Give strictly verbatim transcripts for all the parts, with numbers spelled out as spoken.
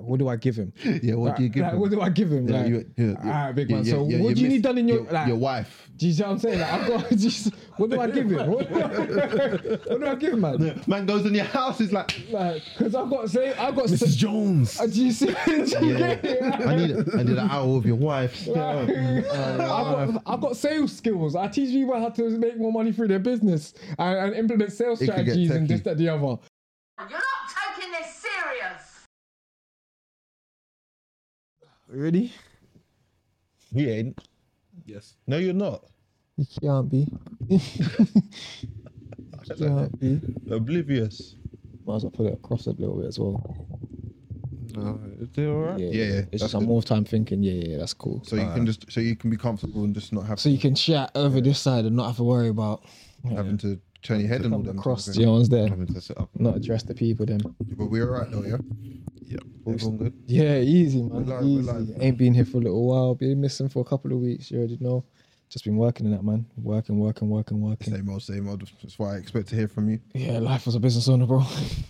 what do I give him? Yeah, what like, do you give like, him? What do I give him? Yeah, like, you, yeah, all right, big yeah, man. yeah, so yeah, what you do you miss need done in your your, like? your wife? Do you see what I'm saying? Like, I've got just, what do I give him? What, what do I give him, man? Man goes in your house, he's like, Like, because I've got say, I've got. Missus Jones. Uh, do you see? Do you get it? I need, a, I need an hour with your wife. Like, I've, got, I've got sales skills. I teach people how to make more money through their business and, and implement sales It could get strategies and techie. this, that, the other. You're not taking this serious. Really? You ain't. Yes. No, you're not. You can't be. you can't be. Oblivious. Might as well put it across a little bit as well. No, is it all right? Yeah, yeah. yeah It's that's just I'm good. more time thinking. Yeah, yeah, that's cool. So you can just, so you can be comfortable and just not have So you can chat over this side and not have to worry about having to turn your head and all come them across. things. You know what's there? Having to sit up. Not address the people then. But we're all right though, yeah. Yep. All good. Yeah, easy, man. We're live, easy. we're live. Ain't been here for a little while. Been missing for a couple of weeks. You already know. Just been working in that, man. Working, working, working, working. Same old, same old. That's why I expect to hear from you. Yeah, life as a business owner, bro.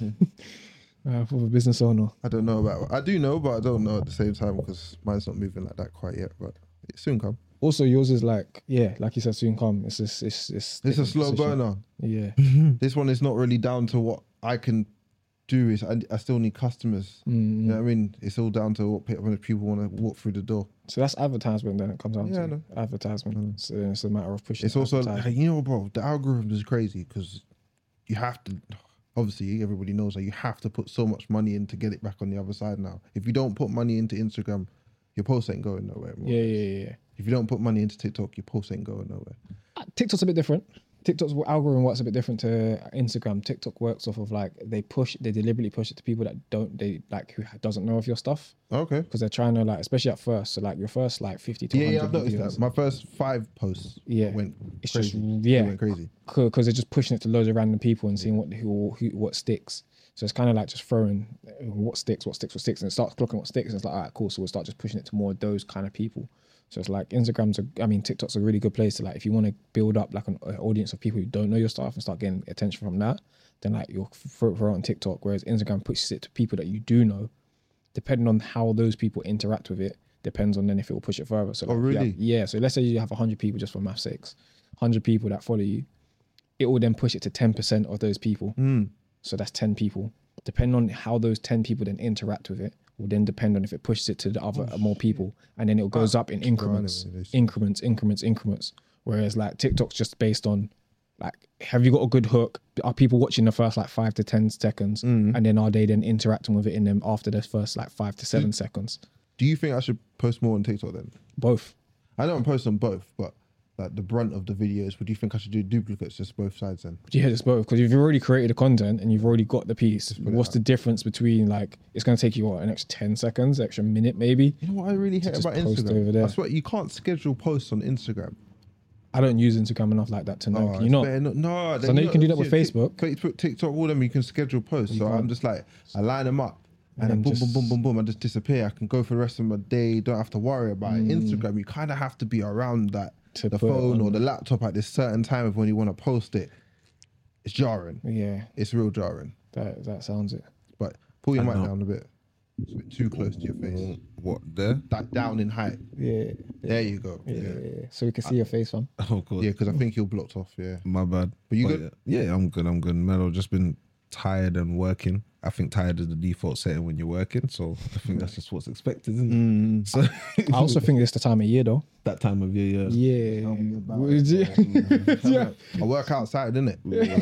Life of a business owner. I don't know about. I do know, but I don't know at the same time because mine's not moving like that quite yet. But it soon come. Also, yours is like, yeah, like you said, soon come. It's just, it's, it's. It's a different slow position. burner. Yeah. This one is not really down to what I can do. Is I, I still need customers. Mm. You know what I mean? It's all down to what pe- when people want to walk through the door. So that's advertisement. Then it comes down Yeah, I to know. advertisement. So then it's a matter of pushing. It's also, advertising. you know, bro, the algorithm is crazy because you have to, obviously, everybody knows that you have to put so much money in to get it back on the other side now. If you don't put money into Instagram, your post ain't going nowhere more. Yeah, yeah, yeah. If you don't put money into TikTok, your post ain't going nowhere. Uh, TikTok's a bit different. TikTok's algorithm works a bit different to Instagram. TikTok works off of like they push, they deliberately push it to people that don't, they like who doesn't know of your stuff Okay. because they're trying to like, especially at first. So like your first like fifty to Yeah, one yeah, I've hundred noticed videos, that. My first five posts Yeah. went It's crazy. just- They yeah. went crazy. because they're just pushing it to loads of random people and seeing what who, who what sticks. So it's kind of like just throwing uh, what sticks, what sticks, what sticks, and it starts clocking what sticks. And it's like, all right, cool. So we'll start just pushing it to more of those kind of people. So it's like Instagram's, a, I mean, TikTok's a really good place to like, if you want to build up like an uh, audience of people who don't know your stuff and start getting attention from that, then like you'll throw it on TikTok. Whereas Instagram pushes it to people that you do know, depending on how those people interact with it, depends on then if it will push it further. So like, Oh, if you really? have- yeah. So let's say you have one hundred people just for math six, one hundred people that follow you, it will then push it to ten percent of those people. Mm. So that's ten people. Depending on how those ten people then interact with it, will then depend on if it pushes it to the other more people. And then it goes up in increments, Right, it is. increments, increments, increments. Whereas like TikTok's just based on like, have you got a good hook? Are people watching the first like five to ten seconds? Mm. And then are they then interacting with it in them after the first like five to seven seconds? Do you think I should post more on TikTok then? Both. I don't post on both, but like the brunt of the videos, would you think I should do duplicates just both sides then? Yeah, it's both. Because if you've already created the content and you've already got the piece, put it what's out. the difference between like, it's going to take you what, an extra ten seconds, extra minute maybe? You know what I really hate just about post Instagram? over there. I swear you can't schedule posts on Instagram. I don't use Instagram enough like that to know. Oh, Can you it's not? better not? No, So now you can do that with Facebook. Facebook, TikTok, all them you can schedule posts. So can't. I'm just like, I line them up. And, And then boom, just- boom, boom, boom, boom, I just disappear. I can go for the rest of my day. Don't have to worry about Mm. it. Instagram, you kind of have to be around that To the put it phone on. or the laptop at this certain time of when you want to post it. It's jarring. Yeah, It's real jarring. that that sounds it. But pull your I mic know. down a bit. It's a bit too close to your face. What there? That down in height. Yeah, There you go. yeah, Yeah, yeah. So we can see your face, fam. Oh god. yeah, because I think you're blocked off. Yeah. My bad. But you good? Yeah, yeah, I'm good. I'm good. Melo, just been tired and working. I think tired is the default setting when you're working, so I think that's just what's expected, isn't it? Mm. So I also think it's the time of year though. that time of year, yeah. Yeah, Tell me about Would you- yeah. I work outside, innit?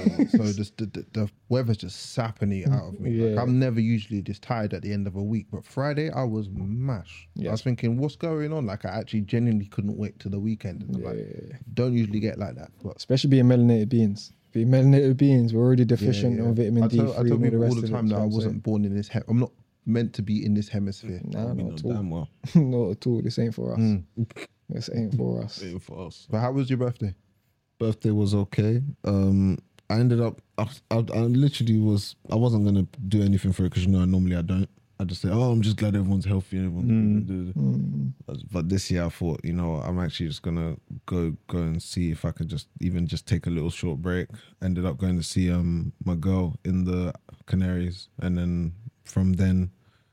So just the, the, the weather's just sapping it out of me. Like, Yeah. I'm never usually this tired at the end of a week, but Friday I was mash. I Yes. was thinking, what's going on? Like I actually genuinely couldn't wait till the weekend. And I'm like, Yeah. don't usually get like that. But Especially being melanated beings. Being melanated beings, we're already deficient yeah, yeah. on vitamin I D tell, I three tell and all the people rest all the of time it. that I you know what I'm wasn't born in this. He- I'm not meant to be in this hemisphere. saying? Nah, We not know at all. damn well. Not at all. This ain't for us. Mm. This ain't for us. Waiting for us. But how was your birthday? Birthday was okay. Um, I ended up. I, I, I literally was. I wasn't gonna do anything for it because you know normally I don't. I just say, oh, I'm just glad everyone's healthy and everyone's. Mm. But this year I thought, you know, I'm actually just gonna go go and see if I could just even just take a little short break. Ended up going to see um my girl in the Canaries, and then from then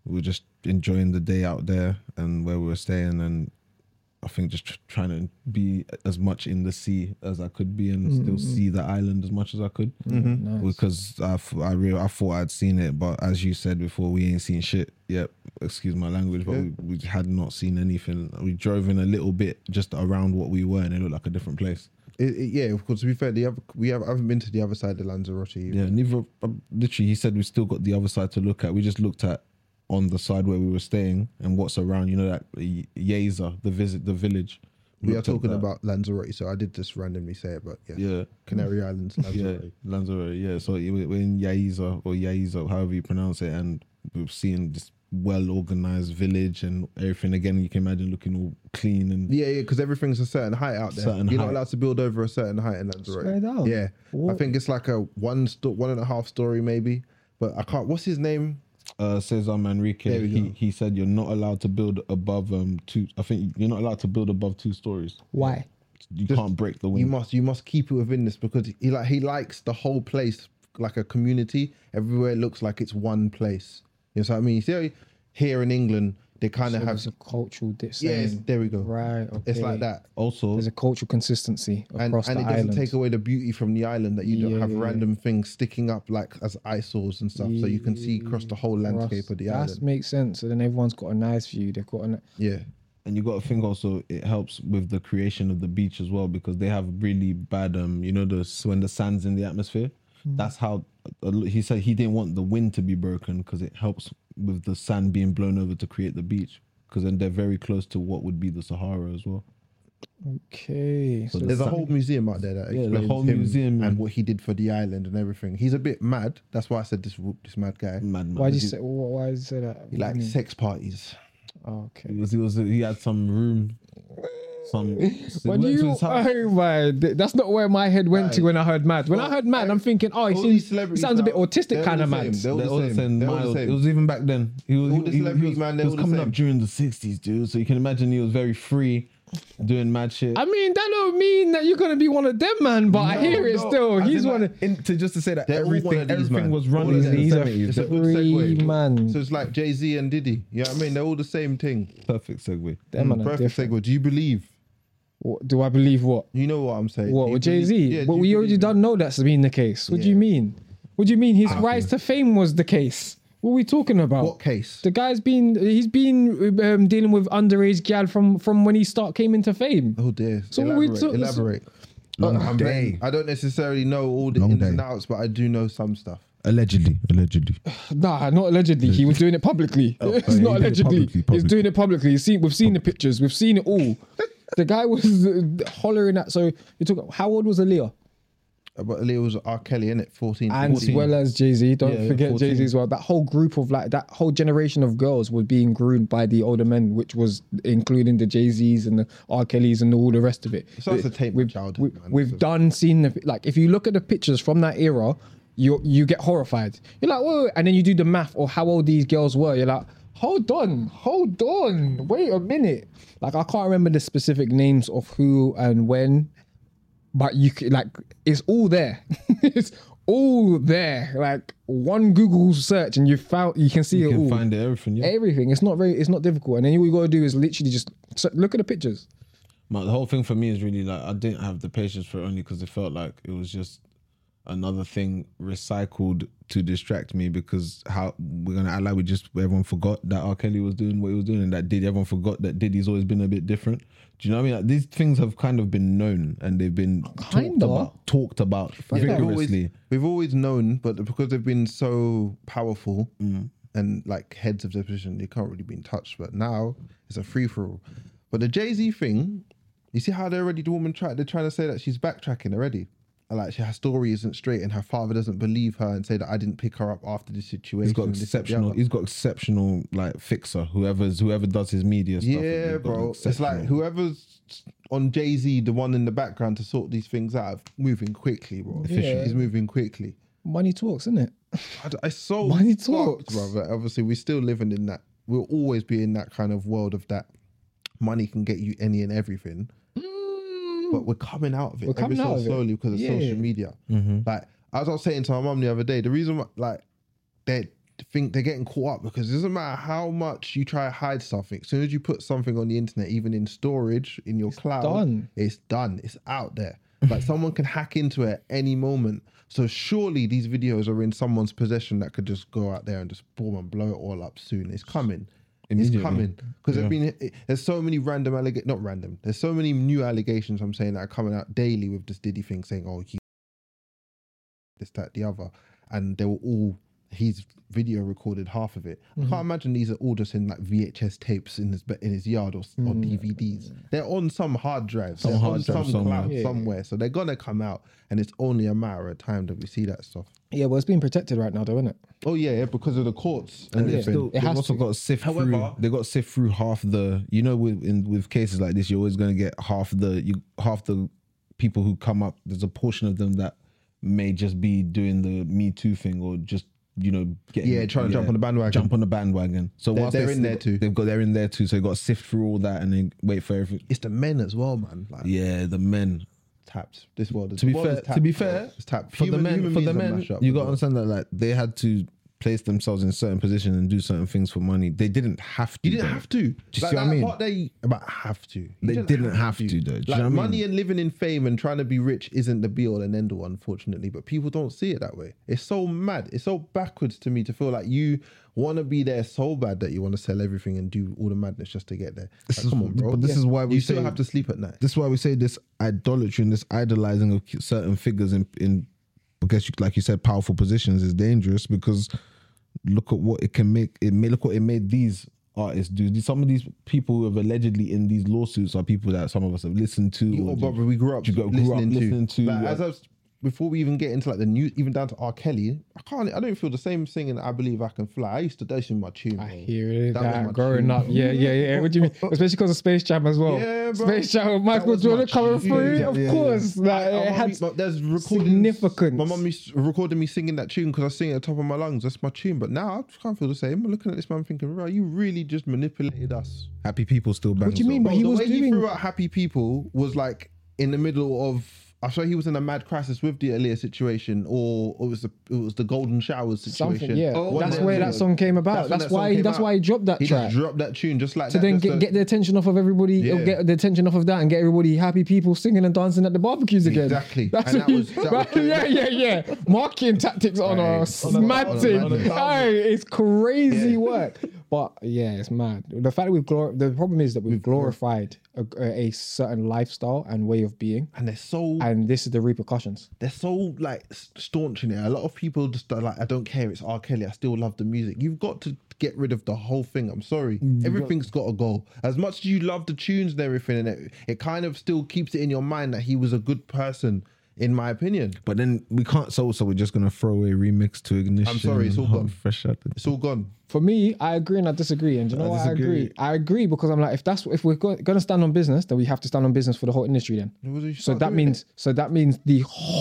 we were just enjoying the day out there and where we were staying, and I think just tr- trying to be as much in the sea as I could be and mm-hmm. still see the island as much as I could. Mm-hmm. Nice. Because I, f- I, re- I thought I'd seen it, but as you said before, we ain't seen shit yet. Excuse my language, but yeah. we, we had not seen anything. We drove in a little bit just around what we were, and it looked like a different place. It, it, yeah, of course. To be fair, the other, we have I haven't been to the other side of Lanzarote. Either. Yeah, neither. Uh, literally, he said we still got the other side to look at. We just looked at on the side where we were staying and what's around. You know, that Yeza, the visit, the village. We are talking about Lanzarote, so I did just randomly say it, but yeah, yeah. Canary Islands, Lanzarote. Yeah, Lanzarote. Yeah, so we're in Yeza or Yeza, however you pronounce it, and we've seen this well organized village and everything. Again, you can imagine looking all clean and yeah, yeah, because everything's a certain height out there. Certain You're height. not allowed to build over a certain height in Lanzarote. Straight out. Yeah, What? I think it's like a one sto- one and a half story maybe, but I can't. What's his name? uh, Cesar Manrique. There we He go. he said you're not allowed to build above um two. I think you're not allowed to build above two stories. Why? You Just- can't break the wind. You must you must keep it within this because he like he likes the whole place like a community. Everywhere looks like it's one place. You know what I mean? You see how here in England they kind So of have there's a cultural dip. yes. saying- There we go. Right. Okay. It's like that. Also, There's a cultural consistency And, across and the it doesn't island. take away the beauty from the island that you don't Yeah, have yeah, random things sticking up like as eyesores and stuff, so you can see across the whole landscape Across- of the That island. makes sense. So then everyone's got a nice view. They've got an Yeah, and you got to think also it helps with the creation of the beach as well because they have really bad um you know the when the sand's in the atmosphere. That's how uh, he said he didn't want the wind to be broken because it helps with the sand being blown over to create the beach because then they're very close to what would be the Sahara as well. okay. So, So there's a Sa- whole museum out there that Yeah, the explains whole him museum, and yeah. what he did for the island and everything. He's a bit mad. That's why I said this this mad guy. Mad man. why did you say? Why why did you say that? He likes sex parties. Oh, okay. He was, he was he had some room, some. When you, oh my, th- that's not where my head went to when I heard mad. When I heard mad, I'm thinking, oh, he All seems, these he celebrities sounds a bit now, autistic they're kind all of the mad. same. They're all They're all the same. same. They're all the Mild. same. It was even back then. He was, All the he, he celebrities, was, man, he they're was all the coming same. up during the sixties, dude. So you can imagine he was very free, doing mad shit. I mean, that don't mean that you're gonna be one of them, man. But I No, hear it no, still. As He's in, one like, of. in, to just to say that They're all everything, one of these, everything man. was All running of in them. the He's a seventies. It's a good free segue. man. So it's like Jay Z and Diddy. You know what I mean? They're all the same thing. Perfect segue. Them man Mm, are perfect different. segue. Do you believe? What, do I believe what? You know what I'm saying? What Do you with Jay Z? believe- yeah, but do you we already believe- don't know that's been the case. What do Yeah. you mean? What do you mean his rise to fame was the case? What are we talking about? What case? The guy's been he's been um, dealing with underage gal from from when he start came into fame. Oh dear. So what we elaborate. talk- elaborate. Long I'm day. very- I don't necessarily know all the Long ins and day. outs, but I do know some stuff. Allegedly, allegedly. Nah, not allegedly. He was doing it publicly. Oh, it's yeah, he not did it allegedly. publicly, He's publicly. doing it publicly. You've seen, we've seen the pictures. We've seen it all. The guy was uh, hollering at. So you talk. How old was Aaliyah? Uh, But Aaliyah was R. Kelly in it, fourteen. And as fourteen. well as Jay Z. Don't Yeah, forget fourteen. Jay Z as well. That whole group of like that whole generation of girls was being groomed by the older men, which was including the Jay Z's and the R. Kellys and all the rest of it. So that's a tape of we've, childhood, we- man. We've Because- done seen the, like if you look at the pictures from that era, you you get horrified. You're like, whoa, and then you do the math or how old these girls were. You're like, hold on, hold on, wait a minute. Like I can't remember the specific names of who and when, but you c- like it's all there. It's all there. Like one Google search and you found you can see You it can all. find it, everything. Yeah. Everything. It's not very. It's not difficult. And then all you gotta do is literally just so- look at the pictures. But the whole thing for me is really like I didn't have the patience for it only because it felt like it was just another thing recycled to distract me because how we're gonna act like we just everyone forgot that R. Kelly was doing what he was doing and that Diddy everyone forgot that Diddy's always been a bit different. Do you know what I mean? Like, these things have kind of been known and they've been talked Kinda. about, talked about Yeah, we've always, vigorously. we've always known, but because they've been so powerful Mm. and like heads of their position, they can't really be touched. But now it's a free for all. But the Jay Z thing, you see how they're already the woman try, they're trying to say that she's backtracking already. And like she, her story isn't straight, and her father doesn't believe her and say that I didn't pick her up after this situation. He's got and this, that, the exceptional. other. He's got exceptional like fixer. Whoever's whoever does his media stuff. Yeah, they've got bro. It's exceptional- like whoever's on Jay Z, the one in the background to sort these things out, moving quickly, bro. Yeah. He's moving quickly. Money talks, isn't it? I, I so Money fucked, talks. brother. Obviously, we're still living in that. We'll always be in that kind of world of that. Money can get you any and everything, but we're coming out of it We're ever coming out so of it. slowly because of Yeah. social media. Mm-hmm. Like as I was saying to my mum the other day, the reason why, like they think they're getting caught up because it doesn't matter how much you try to hide something. As soon as you put something on the internet, even in storage in your cloud, done. it's done. It's out there. Like someone can hack into it at any moment. So surely these videos are in someone's possession that could just go out there and just boom and blow it all up soon. It's coming. It's coming because Yeah. there's been there's so many random alleg not random. There's so many new allegations. I'm saying that are coming out daily with this Diddy thing, saying, "Oh, he this, that, the other," and they were all he's video recorded half of it. Mm-hmm. I can't imagine these are all just in like V H S tapes in his in his yard or, or Mm. D V Ds. They're on some hard drive, Some they're hard on drive some somewhere. cloud Yeah. somewhere. So they're gonna come out, and it's only a matter of time that we see that stuff. Yeah, well, it's being protected right now, though, isn't it? Oh yeah, yeah because of the courts and And they've everything. still, It they've has also to. got to sift However- through. They got to sift through half the. You know, with in with cases like this, you're always going to get half the you half the people who come up. There's a portion of them that may just be doing the Me Too thing or just you know getting Yeah, trying to jump on the bandwagon. Jump on the bandwagon. So They're- whilst they're they- in there too. They've got they're in there too. So they got to sift through all that and then wait for everything. It's the men as well, man. Like Yeah, the men. tapped. This world is To be the world fair, is tapped, to be bro. fair, it's tapped. for Human- the men, human for the beings are men, mashed up you as got to well. understand that like they had to place themselves in certain positions and do certain things for money. They didn't have to. You didn't though. have to. Do you Like, see what I that mean? part they about have to. You They didn't have to, though. Do you Like know what I mean? money and living in fame and trying to be rich isn't the be all and end all, unfortunately. But people don't see it that way. It's so mad. It's so backwards to me to feel like you want to be there so bad that you want to sell everything and do all the madness just to get there. This Like, is- come on, bro. but this is why we you say- still have to sleep at night. This is why we say this idolatry and this idolizing of certain figures in, in I guess you, like you said, powerful positions is dangerous because look at what it can make. It may look what it made these artists do. These- Some of these people who have allegedly in these lawsuits are people that some of us have listened to. You, or oh, do- brother, we grew up you got- grew up listening, listening to. to, Like, yeah. as I was, before we even get into like the news, even down to R. Kelly, I can't. I don't feel the same singing. I Believe I Can Fly. I used to. That's in my tune. I bro. hear it. That was That, my growing tune. up. Yeah, yeah, yeah. What do you mean? Especially because of Space Jam as well. Yeah, bro. Space Jam with Michael was my Jordan coming tune. through. Yeah, of yeah, course. Like, My it mummy- had my- there's recordings. significance. My mum used to recorded me singing that tune because I was singing at the top of my lungs. That's my tune. But now I just can't feel the same. I'm looking at this man thinking, right, you really just manipulated us. Happy people still bang. What do you mean? so- But he the was way doing- he threw out Happy People was like in the middle of. I saw he was in a mad crisis with the Aaliyah situation, or it was the it was the Golden Showers situation. something. Yeah, One that's of where them that two. song came about. when That's, that song why. came That's out. why he dropped that He track. just dropped that tune just like to that. then just get, to- get the attention off of everybody, or Yeah. get the attention off of that, and get everybody happy people singing and dancing at the barbecues again. Exactly. That's And what that he- was- that was true. yeah, yeah, yeah. Marketing tactics on Right. a On a- mad on a thing. madness. Hey, it's crazy Yeah. work. But yeah, it's mad. The fact that we've glor- the problem is that we've glorified a, a certain lifestyle and way of being, and they're so and this is the repercussions. they're so like staunch in it. A lot of people just are like, I don't care. It's R. Kelly. I still love the music. You've got to get rid of the whole thing. I'm sorry. Everything's got to go. As much as you love the tunes and everything, and it, it kind of still keeps it in your mind that he was a good person, in my opinion. But then we can't. So so we're just gonna throw away remix to Ignition. I'm sorry, it's all and gone. Fresh out. It's all gone. For me, I agree and I disagree. And do you know I what I disagree. agree? I agree because I'm like, if that's if we're going to stand on business, then we have to stand on business for the whole industry. Then, Well, you so start that doing means so that means the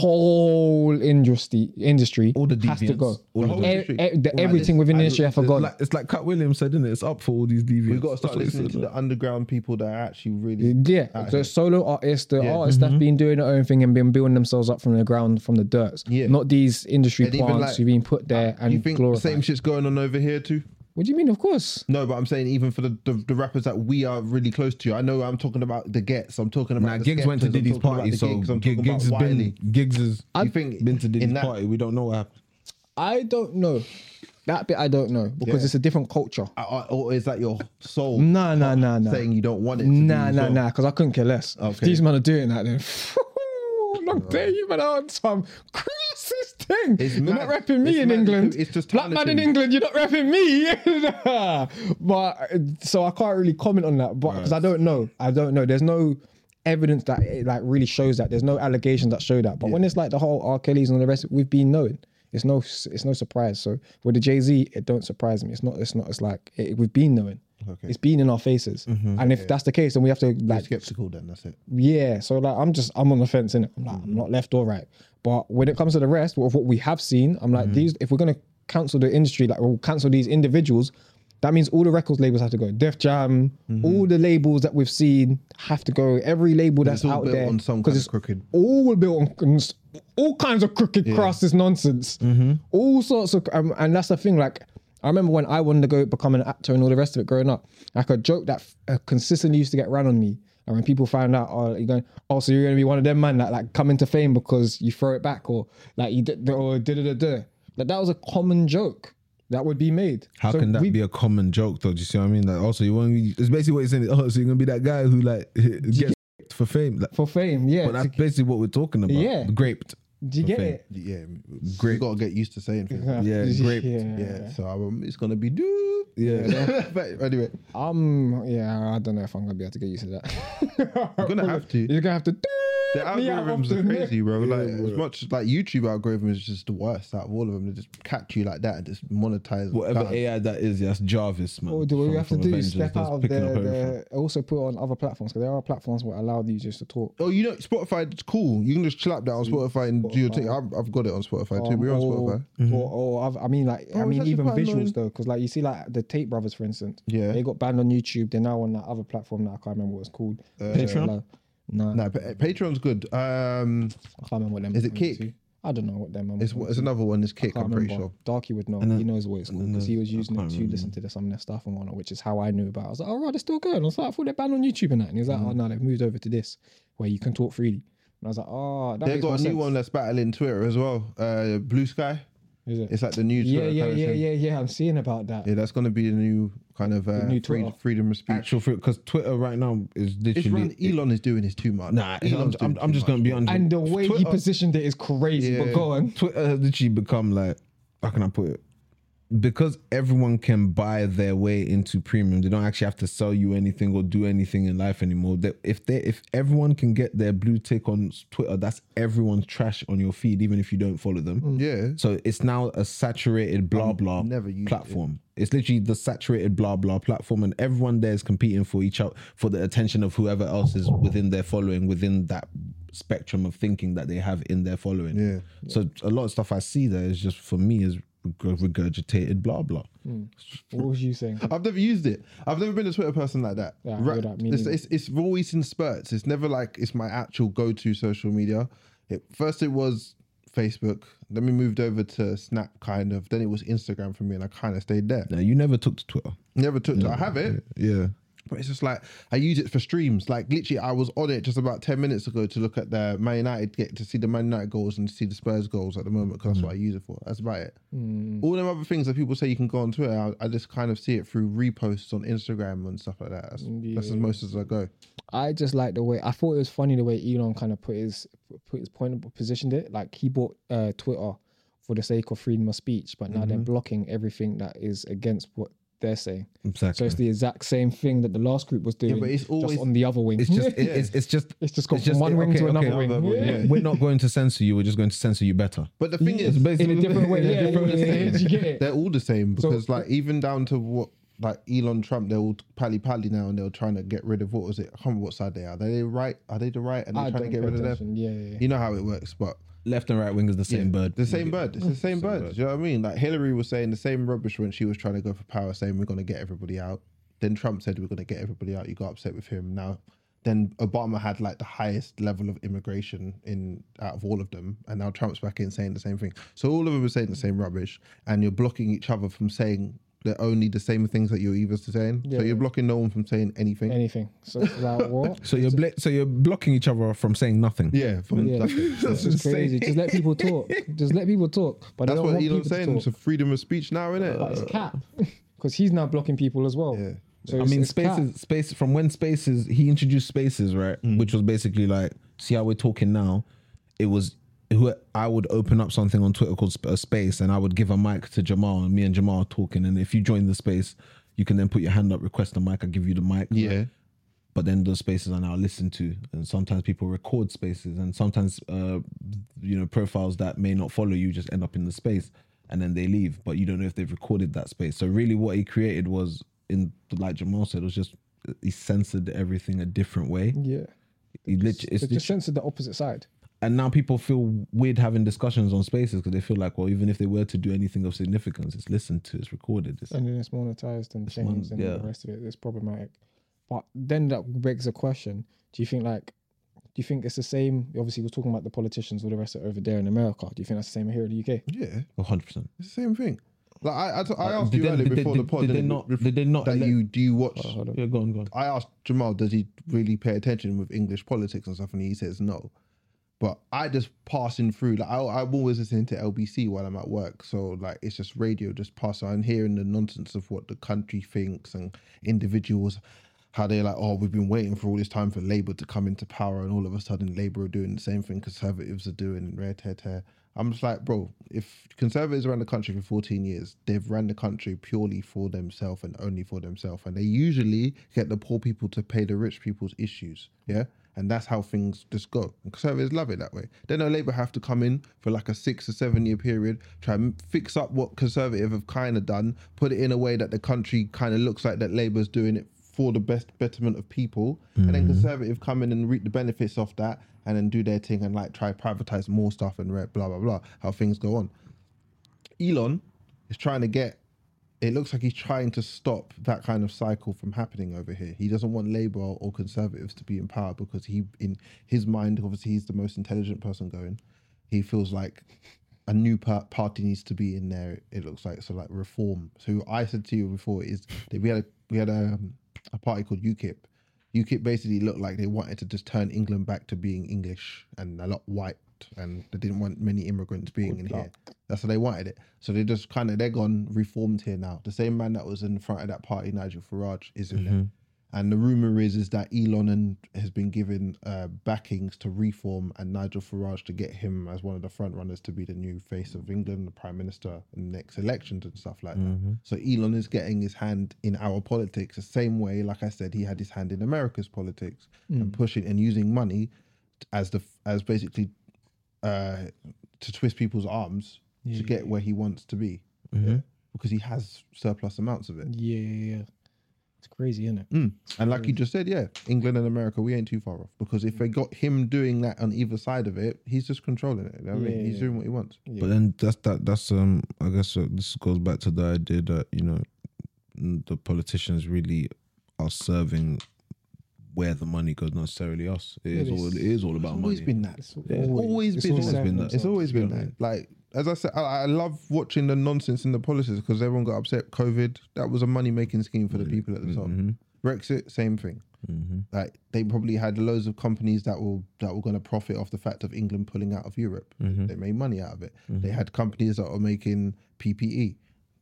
whole industry industry All the has to deviants. go. All the E- whole industry. e- the- All like everything this. within the I industry look- have to go. It's like, it's like Cat Williams said, isn't it? It's up for all these deviants. We've got to start That's what he listening to said. the underground people that are actually really. Yeah, out the here. solo artists, the Yeah. artists that's been doing their own thing and been building themselves up from the ground, from the dirt. Yeah. Not these industry And even plants like- who've been put there and You think the glorified. same shit's going on over here too? What do you mean? Of course. No, but I'm saying even for the, the, the rappers that we are really close to. I know I'm talking about the Gets. I'm talking about Nah, the Gigs went to Skeptors, I'm Diddy's talking about party, the so Gigs, I'm Gig- talking Gigs has about been Wiley. Gigs has You think been to in Diddy's that- party. We don't know what happened. I don't know. That bit I don't know because Yeah. it's a different culture. Uh, uh, Or is that your soul Nah, nah, nah, nah. saying you don't want it to Nah, be nah, so? nah, because I couldn't care less. If Okay. these men are doing that, then long day, you man are on some crazy thing. It's You're mad. not rapping me It's in mad. England. It's just Black man in tarnishing. England, you're not rapping me. But uh, so I can't really comment on that, but because I don't know, I don't know. There's no evidence that it like really shows that. There's no allegations that show that. But when it's like the whole R. Kelly's and the rest, we've been knowing. It's no, it's no surprise. So with the Jay-Z, it don't surprise me. It's not, it's not. It's like it, we've been knowing. Okay. It's been in our faces. And if that's the case, then we have to Be like skeptical then, that's it. yeah, so like I'm just I'm on the fence in it. I'm like I'm not left or right. But when it comes to the rest of what we have seen, I'm like these. If we're gonna cancel the industry, like we'll cancel these individuals, that means all the records labels have to go. Def Jam, all the labels that we've seen have to go. Every label that's It's all out built there on some because kind it's of crooked. all built on all kinds of crooked, crass nonsense. All sorts of, um, and that's the thing. Like I remember when I wanted to go become an actor and all the rest of it growing up. Like a joke that uh, consistently used to get ran on me. And when people found out, oh, you're going, oh, so you're going to be one of them man that like come into fame because you throw it back, or like you did, or da da da da. Like that was a common joke that would be made. How So can that we- be a common joke though? Do you see what I mean? Like also, you want it's basically what you're saying. Oh, so you're gonna be that guy who like gets for fame. Like, for fame? Yeah. but that's to- basically what we're talking about. Yeah. Graped. do you for get fame. it? Yeah, Great. you gotta get used to saying things. Yeah, graped. Yeah. Yeah, so um, it's gonna be doop. Yeah. But anyway, Um. Yeah. I don't know if I'm gonna be able to get used to that. you're gonna have to. You're gonna have to. The me out algorithms are often. crazy, bro. Like as much like YouTube algorithm is just the worst out of all of them. They just catch you like that and just monetize Whatever that. A I that is, that's Jarvis, man. What do we from- have to from do? Avengers, Step that's out of picking up the, everything. the also put it on other platforms, because there are platforms where allow the users to talk. Oh, you know, Spotify, it's cool. You can just chill out that on Spotify and do your thing. I've, I've got it on Spotify too. Um, We're on or, Spotify. Or, or I've- I mean, like, Oh, I it's mean, actually even quite visuals annoying. though, because like you see, like the Tate Brothers, for instance, Yeah. they got banned on YouTube. They're now on that other platform that I can't remember what it's called. Patreon? No, Nah, Pa- Patreon's good. Um, I can't remember what them. Is it went Kick? to. I don't know what them. it's it's another one. It's Kick. I'm pretty sure. Darky would know. And then- he knows what it's called and because he then- was I using it can't to remember. listen to the, some of their stuff and whatnot, which is how I knew about it. I was like, oh, right, they're still going. I was like, I thought they're banned on YouTube and that. And he was like, oh, no, they've moved over to this where you can talk freely. And I was like, oh, that They've makes got more a new sense. one that's battling Twitter as well. Uh, Blue Sky. Is it? It's like the new Yeah, Twitter yeah, kind of yeah, thing. yeah, yeah. I'm seeing about that. Yeah, that's going to be the new kind of uh, new free, Twitter. freedom of speech. Actual because Twitter right now is It's run, literally. Elon is doing this too much. Nah, I'm, Elon's I'm, doing I'm too just much, gonna be bro. honest. And the way he Twitter, positioned it is crazy. Yeah. But go on. Twitter has literally become like, how can I put it? Because everyone can buy their way into premium, they don't actually have to sell you anything or do anything in life anymore. That if they, if everyone can get their blue tick on Twitter, that's everyone's trash on your feed, even if you don't follow them. Yeah. So it's now a saturated blah blah never used platform. It's literally the saturated blah blah platform, and everyone there is competing for each other for the attention of whoever else is within their following, within that spectrum of thinking that they have in their following. Yeah. So a lot of stuff I see there is just for me is regurgitated blah blah. What was you saying? I've never used it. I've never been a Twitter person like that. Yeah, I Right, hear that, me it's, neither. it's, it's always in spurts. It's never like it's my actual go-to social media. It, first it was Facebook. Then we moved over to Snap, kind of. Then it was Instagram for me, and I kind of stayed there. Now you never took to Twitter. Never took to I have it, Yeah. but it's just like I use it for streams. Like literally, I was on it just about ten minutes ago to look at the Man United, get to see the Man United goals and see the Spurs goals at the moment because that's what I use it for. That's about it. All them other things that people say you can go on Twitter, I, I just kind of see it through reposts on Instagram and stuff like that. That's, that's as most as I go. I just like the way I thought it was funny the way Elon kind of put his put his point positioned it. Like he bought uh, Twitter for the sake of freedom of speech, but now they're blocking everything that is against what they're saying. Exactly. So it's the exact same thing that the last group was doing, but it's always- just on the other wing. It's just, it, it's, it's just, It's just gone from one wing okay, to another okay, wing. other wing, Yeah. yeah. We're not going to censor you. We're just going to censor you better. But the thing It's is, basically- in a different way. in a Yeah, different yeah, yeah, way. yeah. Do you get it? they're all the same So- because like even down to what like Elon Trump, they're all pally pally now and they're trying to get rid of what was it? I can't remember what side they are. Are they right? Are they the right? And they're I trying to don't get pay rid of them. attention. Yeah, yeah, yeah. You know how it works, but Left and right wing is the same bird. the same bird. It's the same bird. bird. Do you know what I mean? Like Hillary was saying the same rubbish when she was trying to go for power, saying we're going to get everybody out. Then Trump said we're going to get everybody out. You got upset with him. Now, then Obama had like the highest level of immigration in out of all of them, and now Trump's back in saying the same thing. So all of them are saying the same rubbish, and you're blocking each other from saying the only the same things that you're either saying. Yeah, so you're yeah. blocking no one from saying anything. Anything. So it's like what? So you're bla- so you're blocking each other from saying nothing. yeah, from, Yeah, that's, it's just crazy. Just let people talk. Just let people talk. But that's they don't what want Elon's people saying. to It's talk. a freedom of speech now, isn't But it? it's cap because he's now blocking people as well. Yeah. So I it's- mean, it's cap. spaces, space from when spaces he introduced spaces, right? Which was basically like, see how we're talking now. It was who I would open up something on Twitter called Sp- a space, and I would give a mic to Jamal, and me and Jamal are talking. And if you join the space, you can then put your hand up, request a mic. I give you the mic. Yeah. But then those spaces are now listened to, and sometimes people record spaces, and sometimes uh, you know profiles that may not follow you just end up in the space, and then they leave, but you don't know if they've recorded that space. So really, what he created was, in like Jamal said, it was just he censored everything a different way. Yeah. He literally, It's it's just lit- censored the opposite side. and now people feel weird having discussions on spaces because they feel like, well, even if they were to do anything of significance, it's listened to, it's recorded. It's, And then it's monetized and mon- changed and yeah. all the rest of it. It's problematic. But then that begs a question. Do you think like, do you think it's the same? Obviously, we're talking about the politicians, all the rest of it over there in America. Do you think that's the same here in the U K? Yeah, one hundred percent. it's the same thing. Like I, I, I Uh, asked did you they- earlier did they- before the did- pod. did they innit, not- bef- did they not That elect- you do you watch? Yeah, go on, go on. I asked Jamal, does he really pay attention with English politics and stuff, and he says no. But I just passing through. Like I, I'm always listening to L B C while I'm at work, so like it's just radio, just pass. I'm hearing the nonsense of what the country thinks and individuals, how they're like, oh, we've been waiting for all this time for Labour to come into power, and all of a sudden Labour are doing the same thing Conservatives are doing, rare tear tear. I'm just like, bro, if Conservatives ran the country for fourteen years, they've ran the country purely for themselves and only for themselves. And they usually get the poor people to pay the rich people's issues. Yeah. And that's how things just go. And Conservatives love it that way. Then no Labour have to come in for like a six or seven year period, try and fix up what Conservative have kind of done, put it in a way that the country kind of looks like that Labour's doing it for the best betterment of people. Mm-hmm. And then Conservative come in and reap the benefits of that and then do their thing and like try privatize more stuff and blah, blah, blah, how things go on. Elon is trying to get, it looks like he's trying to stop that kind of cycle from happening over here. He doesn't want Labour or Conservatives to be in power because he, in his mind, obviously he's the most intelligent person going. He feels like a new par- party needs to be in there. It looks like, so like reform. So I said to you before is that we had a, we had a, a party called UKIP. UKIP basically looked like they wanted to just turn England back to being English and a lot white, and they didn't want many immigrants being in here. That's how they wanted it. So they just kind of, they're gone reformed here now. The same man that was in front of that party, Nigel Farage, is in Mm-hmm. there. And the rumour is is that Elon and has been given uh, backings to reform and Nigel Farage to get him as one of the front runners to be the new face of England, the Prime Minister in the next elections and stuff like Mm-hmm. that. So Elon is getting his hand in our politics the same way, like I said, he had his hand in America's politics Mm. and pushing and using money as the as basically uh, to twist people's arms Yeah, to get yeah, where he wants to be. Mm-hmm. Yeah? Because he has surplus amounts of it. Yeah, yeah, yeah. It's crazy, isn't it? Mm. And like you just said, yeah, England and America, we ain't too far off. Because if they got him doing that on either side of it, he's just controlling it. You know what I mean? Yeah, He's yeah. doing what he wants. But then that's that. That's um. I guess uh, this goes back to the idea that you know n- the politicians really are serving where the money goes, not necessarily us. It is It all. is. It is all about It's always money. been that. It's It's always been, always that. been that. It's always been that. Like, as I said, I, I love watching the nonsense in the politics because everyone got upset. COVID, that was a money making scheme for the people at the top. Mm-hmm. Brexit, same thing. Mm-hmm. Like they probably had loads of companies that will that were going to profit off the fact of England pulling out of Europe. Mm-hmm. They made money out of it. They had companies that were making P P E.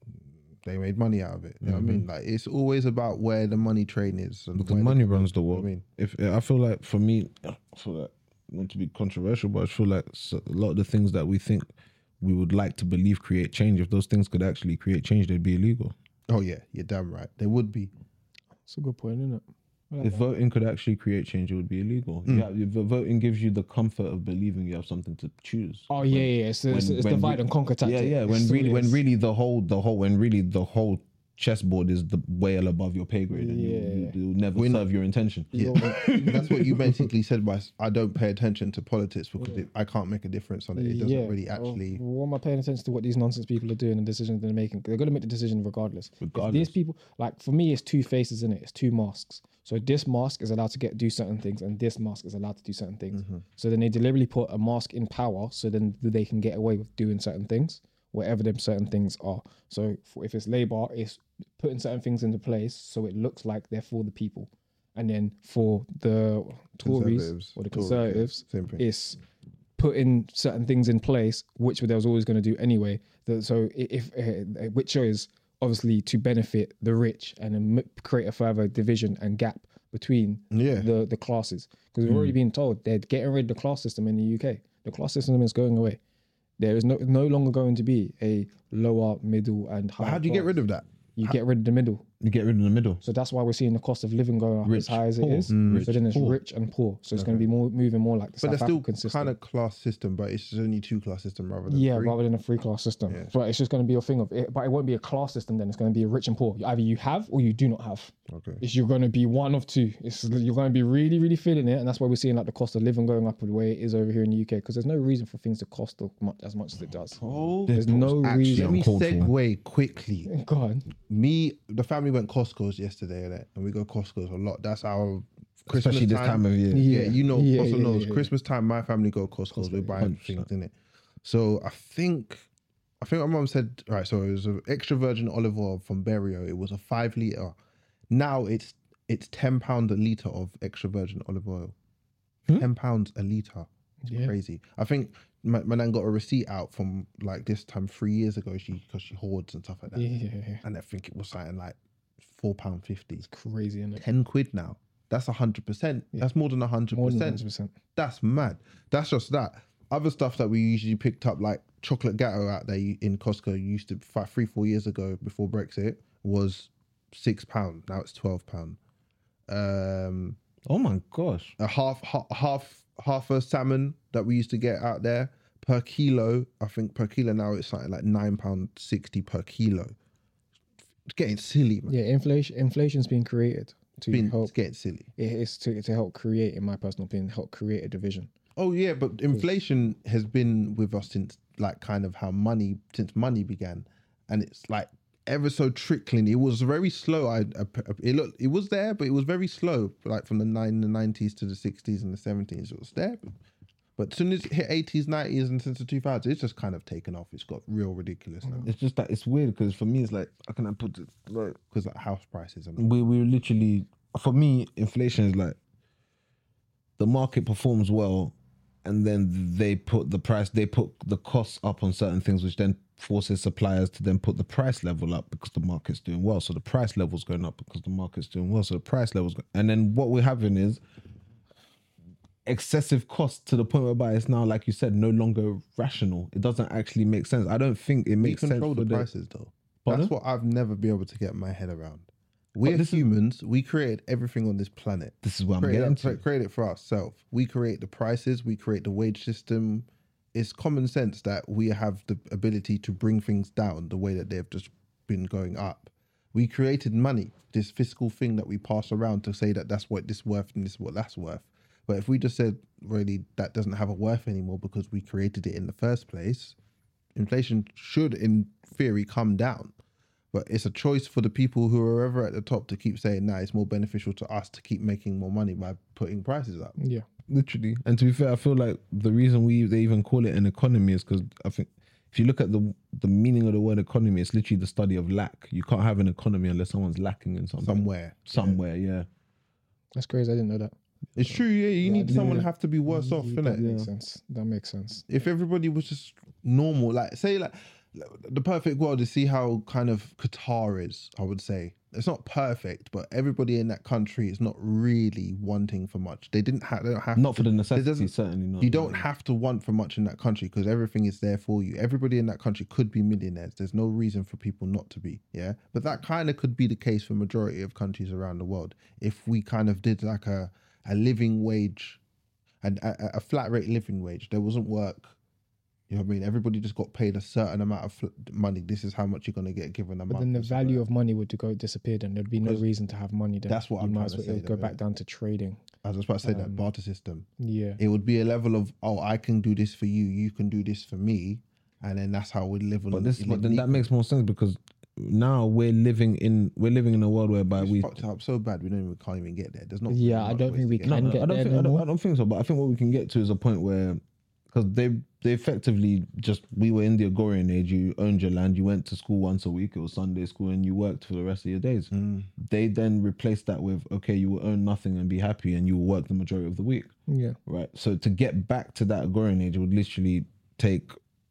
They made money out of it. You know what I mean? Like it's always about where the money train is. And Because where the- money runs the you know world. what I mean? If I feel like for me, I feel like not to be controversial, but I feel like so- a lot of the things that we think we would like to believe create change, if those things could actually create change, they'd be illegal. Oh yeah, you're damn right. They would be. It's a good point, isn't it? I like If that. voting could actually create change, it would be illegal. Mm. Yeah, if voting gives you the comfort of believing you have something to choose. Oh yeah, yeah. It's, it's, when- it's when divide re- and conquer tactic. Yeah, yeah. When It's really, what it when is. really the whole, the whole, when really the whole chessboard is the well above your pay grade, and you, Yeah. you, you'll never We're not- serve your intention. Yeah, that's what you basically said. By I don't pay attention to politics because it, I can't make a difference on it. It doesn't Yeah. really Well, actually. What am I paying attention to? What these nonsense people are doing and decisions they're making? They're going to make the decision regardless. If Regardless. these people, like for me, it's two faces in it. It's two masks. So this mask is allowed to get do certain things, and this mask is allowed to do certain things. Mm-hmm. So then they deliberately put a mask in power, so then they can get away with doing certain things, whatever them certain things are. So for, if it's Labour, it's putting certain things into place so it looks like they're for the people, and then for the Tories Conservatives, or the Tories, Conservatives, yeah, same thing. it's putting certain things in place, which they was always going to do anyway. The- So i- if uh, which is obviously to benefit the rich and then m- create a further division and gap between Yeah. the the classes, because we've already been told they're getting rid of the class system in the U K. The class system is going away. There is no no longer going to be a lower, middle, and higher. But how do you get class. rid of that? You get rid of the middle. You get rid of the middle. So that's why we're seeing the cost of living going up Rich, as high as poor. it is. Mm. So Rich, then it's poor. rich and poor. So it's going to be more moving more like the But South there's still African system. kind of class system, but it's only two class system rather than Yeah, three. rather than a free class system. Yeah. But it's just going to be a thing of it. But it won't be a class system then. It's going to be a rich and poor. Either you have or you do not have. Okay. It's you're going to be one of two. It's you're going to be really, really feeling it, and that's why we're seeing like the cost of living going up the way it is over here in the U K. Because there's no reason for things to cost as much as much as it does. Oh, There's no actually reason. let me uncalled for. segue quickly. Go on. Me, the family went Costco's yesterday, innit? And we go Costco's a lot. That's our Christmas Especially this time of year. Yeah, Yeah. you know, Yeah, Costco yeah, knows. yeah. Christmas time, my family go Costco's. We're buying one hundred things percent. in it. So I think I think my mum said, right, so it was an extra virgin olive oil from Berio. It was a five litre. Now it's it's ten pounds a litre of extra virgin olive oil. Hmm? ten pounds a litre. It's Yeah. crazy. I think my, my nan got a receipt out from like this time three years ago She because she hoards and stuff like that. Yeah, yeah, yeah. And I think it was something like four pounds fifty. It's crazy, isn't it? ten quid now. That's one hundred percent. That's more than one hundred More than percent. one hundred percent. That's mad. That's just that. Other stuff that we usually picked up, like chocolate gatto out there in Costco, used to five, three, four years ago before Brexit, was six pound. Now it's twelve pound. Um, Oh my gosh. a half, half, half, half a salmon that we used to get out there per kilo. I think per kilo now it's something like nine pound sixty per kilo. It's getting silly, man. Yeah, inflation. Inflation's been created to Been, help. it's getting silly. It is to to help create, in my personal opinion, help create a division. Oh yeah, but inflation has been with us since like kind of how money since money began, and it's like ever so trickling. It was very slow. I, I it looked it was there, but it was very slow. Like from the nine the nineties to the sixties and the seventies, it was there. But, but as soon as it hit eighties, nineties, and since the two thousands, it's just kind of taken off. It's got real ridiculous now It's just that it's weird because for me, it's like, how can I put it? Like, because like house prices and we we literally, for me, inflation is like the market performs well, and then they put the price, they put the costs up on certain things, which then forces suppliers to then put the price level up because the market's doing well. So the price level's going up because the market's doing well. So the price level's go- and then what we're having is excessive cost to the point whereby it's now, like you said, no longer rational. It doesn't actually make sense. I don't think it we makes sense control for the the prices though. Pardon? That's what I've never been able to get my head around. We're this is- humans. We created everything on this planet. This is what I'm create, getting that- to. create it for ourselves. We create the prices, we create the wage system. It's common sense that we have the ability to bring things down the way that they've just been going up. We created money, this fiscal thing that we pass around to say that that's what this worth and this is what that's worth. But if we just said, really, that doesn't have a worth anymore because we created it in the first place, inflation should, in theory, come down. But it's a choice for the people who are ever at the top to keep saying, nah, it's more beneficial to us to keep making more money by putting prices up. Yeah. Literally. And to be fair, I feel like the reason we they even call it an economy is because I think if you look at the the meaning of the word economy, it's literally the study of lack. You can't have an economy unless someone's lacking in something. Somewhere. Somewhere, yeah. That's crazy. I didn't know that. It's true, yeah. You need Yeah. someone to have to be worse off, That innit? makes sense. That makes sense. If everybody was just normal, like say like the perfect world is see how kind of Qatar is, I would say. It's not perfect, but everybody in that country is not really wanting for much. They didn't have they don't have Not for to, the it necessity, doesn't- certainly not. You don't have to want for much in that country because everything is there for you. Everybody in that country could be millionaires. There's no reason for people not to be, yeah? But that kind of could be the case for majority of countries around the world. If we kind of did like a, a living wage, and a, a flat rate living wage, there wasn't work. You know what I mean? Everybody just got paid a certain amount of fl- money. This is how much you're going to get given a But month. then the and stuff like value that. of money would go disappear, and there'd be no Because reason to have money. Then that's what you I'm might trying as to well say it'd go though, back yeah. down to trading. I was about to say that um, barter system. Yeah. It would be a level of, oh, I can do this for you, you can do this for me, and then that's how we live. But this but then that makes more sense because now we're living in we're living in a world whereby we we fucked it up so bad we don't even can't even get there. There's not. Yeah, really I much don't ways think to we get can there. get I don't there think no I don't, more. I don't think so, but I think what we can get to is a point where because they they effectively just we were in the Agorian age. You owned your land, you went to school once a week. It was Sunday school, and you worked for the rest of your days. Mm. They then replaced that with okay, you will own nothing and be happy, and you will work the majority of the week. Yeah. Right. So to get back to that Agorian age would literally take.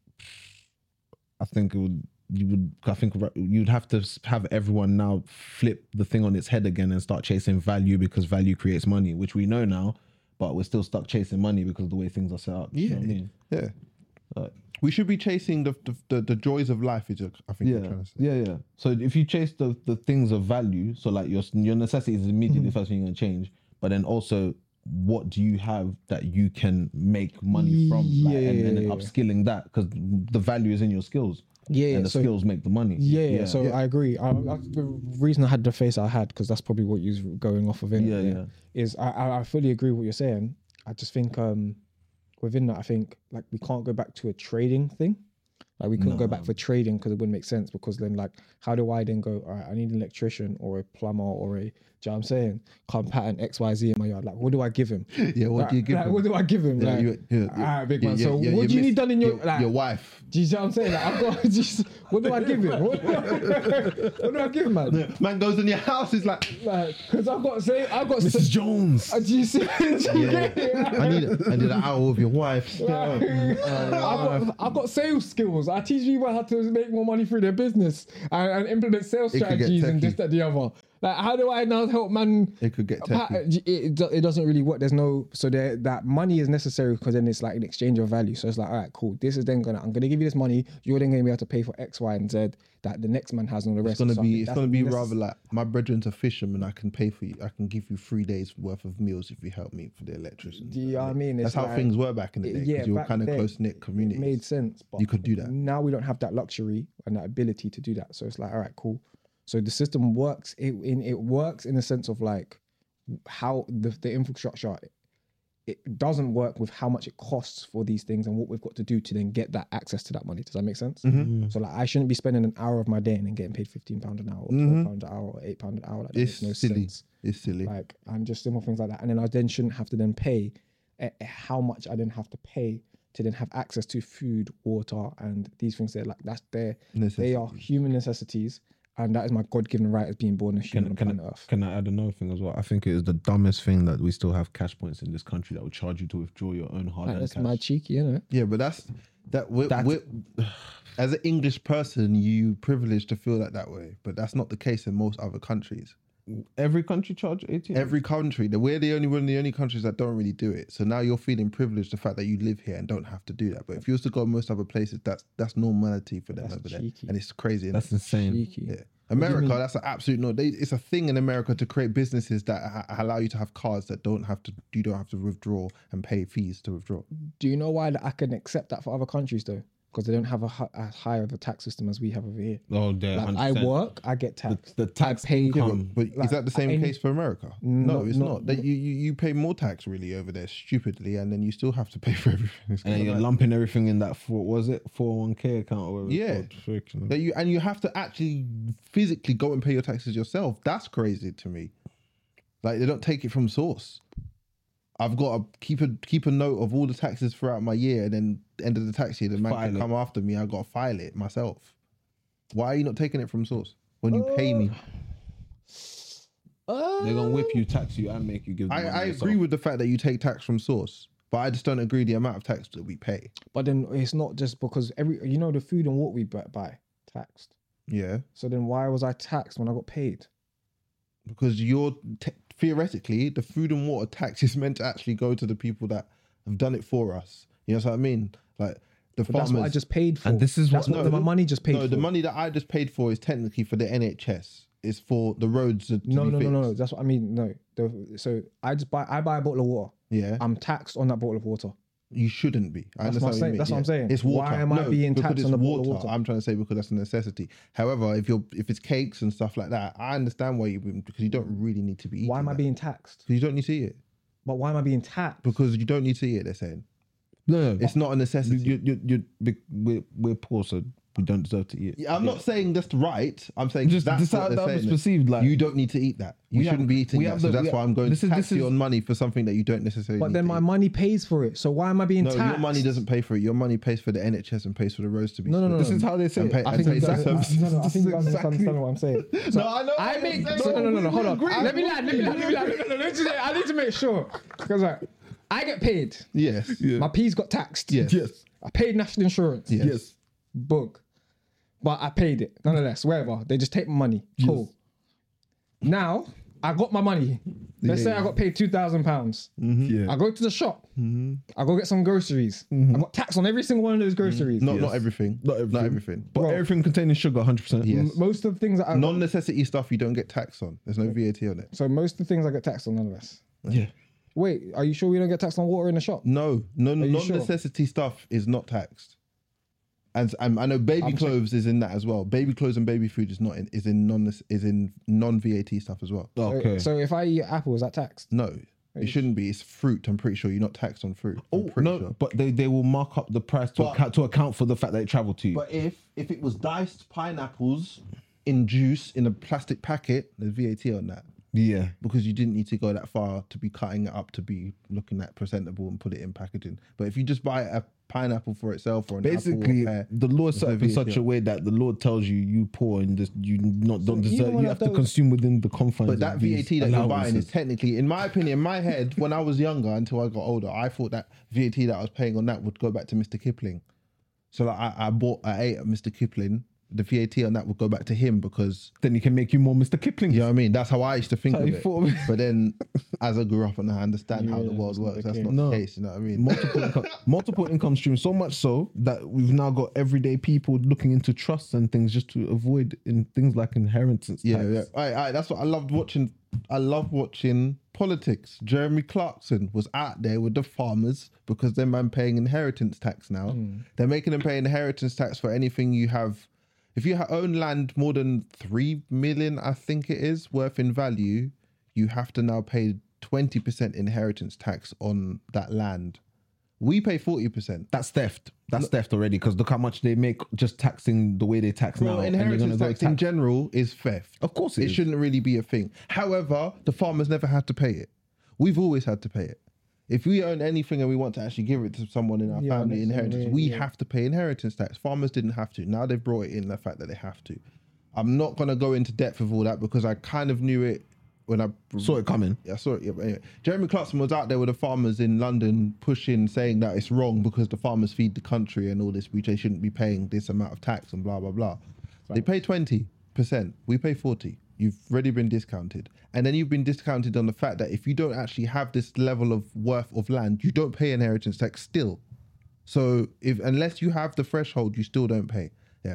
I think it would. You would. I think you'd have to have everyone now flip the thing on its head again and start chasing value because value creates money, which we know now. But we're still stuck chasing money because of the way things are set up. You Yeah, know what I mean? yeah. Like, We should be chasing the the, the, the joys of life. Is what I think yeah, you're trying to say. yeah, yeah. So if you chase the, the things of value, so like your your necessities is immediately Mm-hmm. the first thing you're gonna change. But then also, what do you have that you can make money from? Like, Yeah, and, and then yeah, yeah. upskilling that because the value is in your skills. Yeah, yeah, and the so- skills make the money. Yeah, yeah. So I agree. I, I, the reason I had the face I had, because that's probably what you was going off of, in Yeah, yeah. is I, I, I fully agree with what you're saying. I just think um, within that, I think like we can't go back to a trading thing. Like we couldn't No. go back for trading because it wouldn't make sense. Because then, like, how do I then go? All right, I need an electrician or a plumber or a. Do you know what I'm saying? Come pattern X Y Z in my yard. Like, what do I give him? Yeah, what like, do you give like, him? What do I give him? Yeah, like, you- yeah, all right, big yeah, man. yeah, so, yeah, what you do you miss need done in your your, like? your wife? Do you see what I'm saying? Like, I've got just. What do I give him? What, what do I give him, man? Man goes in your house, is like, Like, because I've got say, I've got. Missus Say, Jones. uh, do you see? Do you get it? I need, I need an hour with your wife. I've, got, I've got sales skills. I teach people how to make more money through their business and, and implement sales It could get strategies and techie. this, that, the other. Like, how do I now help man? It could get pa- techie. It, it, do- it doesn't really work. There's no so there that money is necessary because then it's like an exchange of value. So it's like, all right, cool. This is then gonna I'm gonna give you this money. You're then gonna be able to pay for X, Y, and Z that the next man has and all the It's rest. gonna So I be, think it's that's gonna be necess- rather like my brethren's a fisherman. I can pay for you. I can give you three days worth of meals if you help me for the electrician. Do you know what I mean? That's It's how like- things were back in the day. Yeah, because you were back kind of then, close knit It community. made sense. But You could do that. Now we don't have that luxury and that ability to do that. So it's like, all right, cool. So the system works. It in it works in the sense of like how the, the infrastructure. It doesn't work with how much it costs for these things and what we've got to do to then get that access to that money. Does that make sense? Mm-hmm. So like, I shouldn't be spending an hour of my day and then getting paid fifteen pound an hour, or twelve pound an hour, or eight pound an hour. Like, that It's makes no silly. sense. It's silly. Like, and just simple things like that. And then I then shouldn't have to then pay uh, how much I then have to pay to then have access to food, water, and these things. They're like, that's their, they are Necessities. human necessities. And that is my God-given right as being born a human on Can, planet Earth. can I add another thing as well? I think it is the dumbest thing that we still have cash points in this country that will charge you to withdraw your own Like, hard-earned that's cash. my cheeky, you know. Yeah, but that's that. We're, That's- we're, as an English person, you privileged to feel that that way, but that's not the case in most other countries. Every country charge A T M. Every country, that we're the only one of the only countries that don't really do it. So now you're feeling privileged the fact that you live here and don't have to do that. But if you was to go most other places, that's that's normality for them That's over cheeky. there, and it's crazy. innit? That's insane. Cheeky. Yeah. America, that's an absolute no. They, it's a thing in America to create businesses that ha- allow you to have cards that don't have to. You don't have to withdraw and pay fees to withdraw. Do you know why that I can accept that for other countries though? Because they don't have a, hi- as high of a tax system as we have over here. Oh, there. Like, one I hundred percent. work, I get taxed. The tax I pay. Yeah, come. but, but Like, is that the same I- case for America? No, Not- it's not- not. That you, you you pay more tax really over there stupidly, and then you still have to pay for everything. It's And then kinda you're mad. lumping everything in that four, was it four oh one k account or whatever? Yeah. It's called. Freaking- That you and you have to actually physically go and pay your taxes yourself. That's crazy to me. Like they don't take it from source. I've got to keep a keep a note of all the taxes throughout my year, and then end of the tax year, the man File can it. come after me. I got to file it myself. Why are you not taking it from source when you pay me? They're gonna whip you, tax you, and make you give. the I, money I yourself. agree with the fact that you take tax from source, but I just don't agree the amount of tax that we pay. But then it's not just because every you know the food and what we bu- buy taxed. Yeah, So then why was I taxed when I got paid? because you're te- theoretically the food and water tax is meant to actually go to the people that have done it for us. You know what I mean? Like the But farmers. that's what I just paid for. And this is that's what- what my money just paid no, for. the money that I just paid for is technically for the N H S. It's for the roads. To, to No, be no, no, no, no. fixed. That's what I mean. No, the, so I just buy. I buy a bottle of water. Yeah, I'm taxed on that bottle of water. you shouldn't be. I That's understand what I'm you saying. mean, That's what yeah. I'm saying. It's water. Why am I No, being because taxed it's on the bottle of water? I'm trying to say because that's a necessity. However, if you're if it's cakes and stuff like that, I understand why you because you don't really need to be eating. Why am I that. being taxed? 'Cause you don't need to eat it But why am I being taxed? because you don't need to eat it. They're saying No, no, it's not a necessity. You, you, you, you, we're, we're poor, so we don't deserve to eat it. Yeah, I'm not saying that's right. I'm saying Just- that's just what how they're that was saying. perceived, like- you don't need to eat that. You We shouldn't have- be eating we that. have So the- that's we why have- I'm going this to is- tax this you is- on money for something that you don't necessarily. But need then to my eat. money pays for it. So why am I being No, taxed? your money doesn't pay for it. Your money pays for the N H S and pays for the roads to be. No, no, no. This is how they say And it. pay- I and think you pays for guys, services. no, no, I think you guys Exactly. understand what I'm saying. So No, I know I what make you're so, saying. no, no, no, no. Hold on. We agree. Let me land. Let me land. Let me land. No, no, no, let me- I need to make sure because like, I get paid. Yes. My P's got taxed. Yes. Yes. I paid national insurance. Yes. Yes. Book. But I paid it. Nonetheless, wherever. They just take my money. Cool. Now, I got my money. Let's Yeah, say yeah. I got paid two thousand pounds. Yeah. I go to the shop. I go get some groceries. I got tax on every single one of those groceries. Not Yes. not everything. Not everything. Not everything. But Bro. everything containing sugar, one hundred percent. Yes. M- Most of the things that I Non-necessity stuff you don't get taxed on. There's no V A T on it. so most of the things I get taxed on, none of this. Yeah. Wait, are you sure we don't get taxed on water in the shop? No, no, you sure? non-necessity stuff is not taxed. And, and I know baby I'm check- clothes is in that as well. Baby clothes and baby food is not in, is in non is in non V A T stuff as well. So- Okay. So, if I eat an apple, is that taxed? No, It shouldn't be. It's fruit. I'm pretty sure you're not taxed on fruit. I'm Oh pretty no, sure. but they, they will mark up the price to But- account to account for the fact that it travelled to you. But if if it was diced pineapples in juice in a plastic packet, there's V A T on that. yeah, Because you didn't need to go that far to be cutting it up to be looking at presentable and put it in packaging. But if you just buy a pineapple for itself or an basically apple or a pear, the law is set there's up no in V A T such a on. way that the law tells you you poor and just you not don't even deserve. when You I have to don't- consume within the confines. But of that V A these T that you're buying allowances. is technically, in my opinion, in my head, when I was younger until I got older, I thought that V A T that I was paying on that would go back to Mister Kipling. So like I, I bought, I ate at Mister Kipling. The V A T on that would go back to him because, Then he can make you more Mister Kipling. you know what I mean? That's how I used to think That's of how you it. thought of it. But then as I grew up and I understand how Yeah, the world that's not works, the that's case. not No. the case. You know what I mean? multiple income, multiple income streams. So much so that we've now got everyday people looking into trusts and things just to avoid in things like inheritance. Yeah, tax. yeah. All right, all right, that's what I loved watching. I love watching politics. Jeremy Clarkson was out there with the farmers because they're man paying inheritance tax now. They're making them pay inheritance tax for anything you have. If you ha- own land more than three million, I think it is, worth in value, you have to now pay twenty percent inheritance tax on that land. We pay forty percent. That's theft. That's theft already because look how much they make just taxing the way they tax now. Well, and you're inheritance gonna go tax in tax- general is theft. Of course it it is. shouldn't really be a thing. However, the farmers never had to pay it. We've always had to pay it. If we own anything and we want to actually give it to someone in our Yeah, family that's inheritance, right, we yeah. have to pay inheritance tax. Farmers didn't have to. Now they've brought it in the fact that they have to. I'm not going to go into depth with all that because I kind of knew it when I Saw it coming. Yeah, I saw it. Yeah, but anyway, Jeremy Clarkson was out there with the farmers in London pushing, saying that it's wrong because the farmers feed the country and all this, which they shouldn't be paying this amount of tax and blah, blah, blah. They pay twenty percent. We pay forty. You've already been discounted. And then you've been discounted on the fact that if you don't actually have this level of worth of land, you don't pay inheritance tax still. So if unless you have the threshold, you still don't pay. Yeah.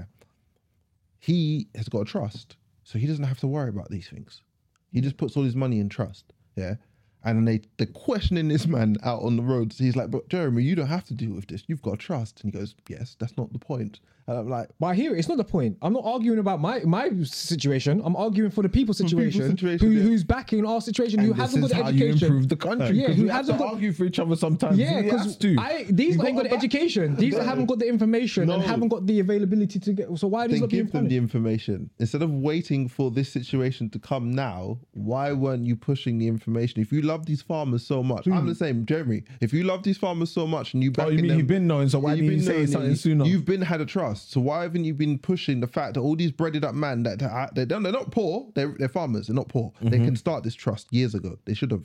He has got a trust. So he doesn't have to worry about these things. He just puts all his money in trust. Yeah. And then they, they're questioning this man out on the roads. He's like, but Jeremy, you don't have to deal with this. You've got trust. And he goes, yes, that's not the point. And I'm like, But I hear it. It's not the point. I'm not arguing about my my situation. I'm arguing for the people's situation, situation, who, yeah. who's backing our situation, who And hasn't this got is the how you education. improve the country. Yeah, 'cause who we have hasn't to got- argue for each other sometimes. Yeah, We because have to. I these You lot ain't got gotta the back- education. These lot haven't got the information and No. haven't got the availability to get. So why are these then not being give them the punished? information. Instead of waiting for this situation to come now, why weren't you pushing the information? If you love these farmers so much, I'm the same, Jeremy. If you love these farmers so much and you back Oh, you mean them, you've been knowing, so why you've didn't you been say knowing something it, sooner? You've been had a trust. So why haven't you been pushing the fact that all these breaded up men that that- they don't, they're not poor, they're, they're farmers, they're not poor. Mm-hmm. They can start this trust years ago. They should have.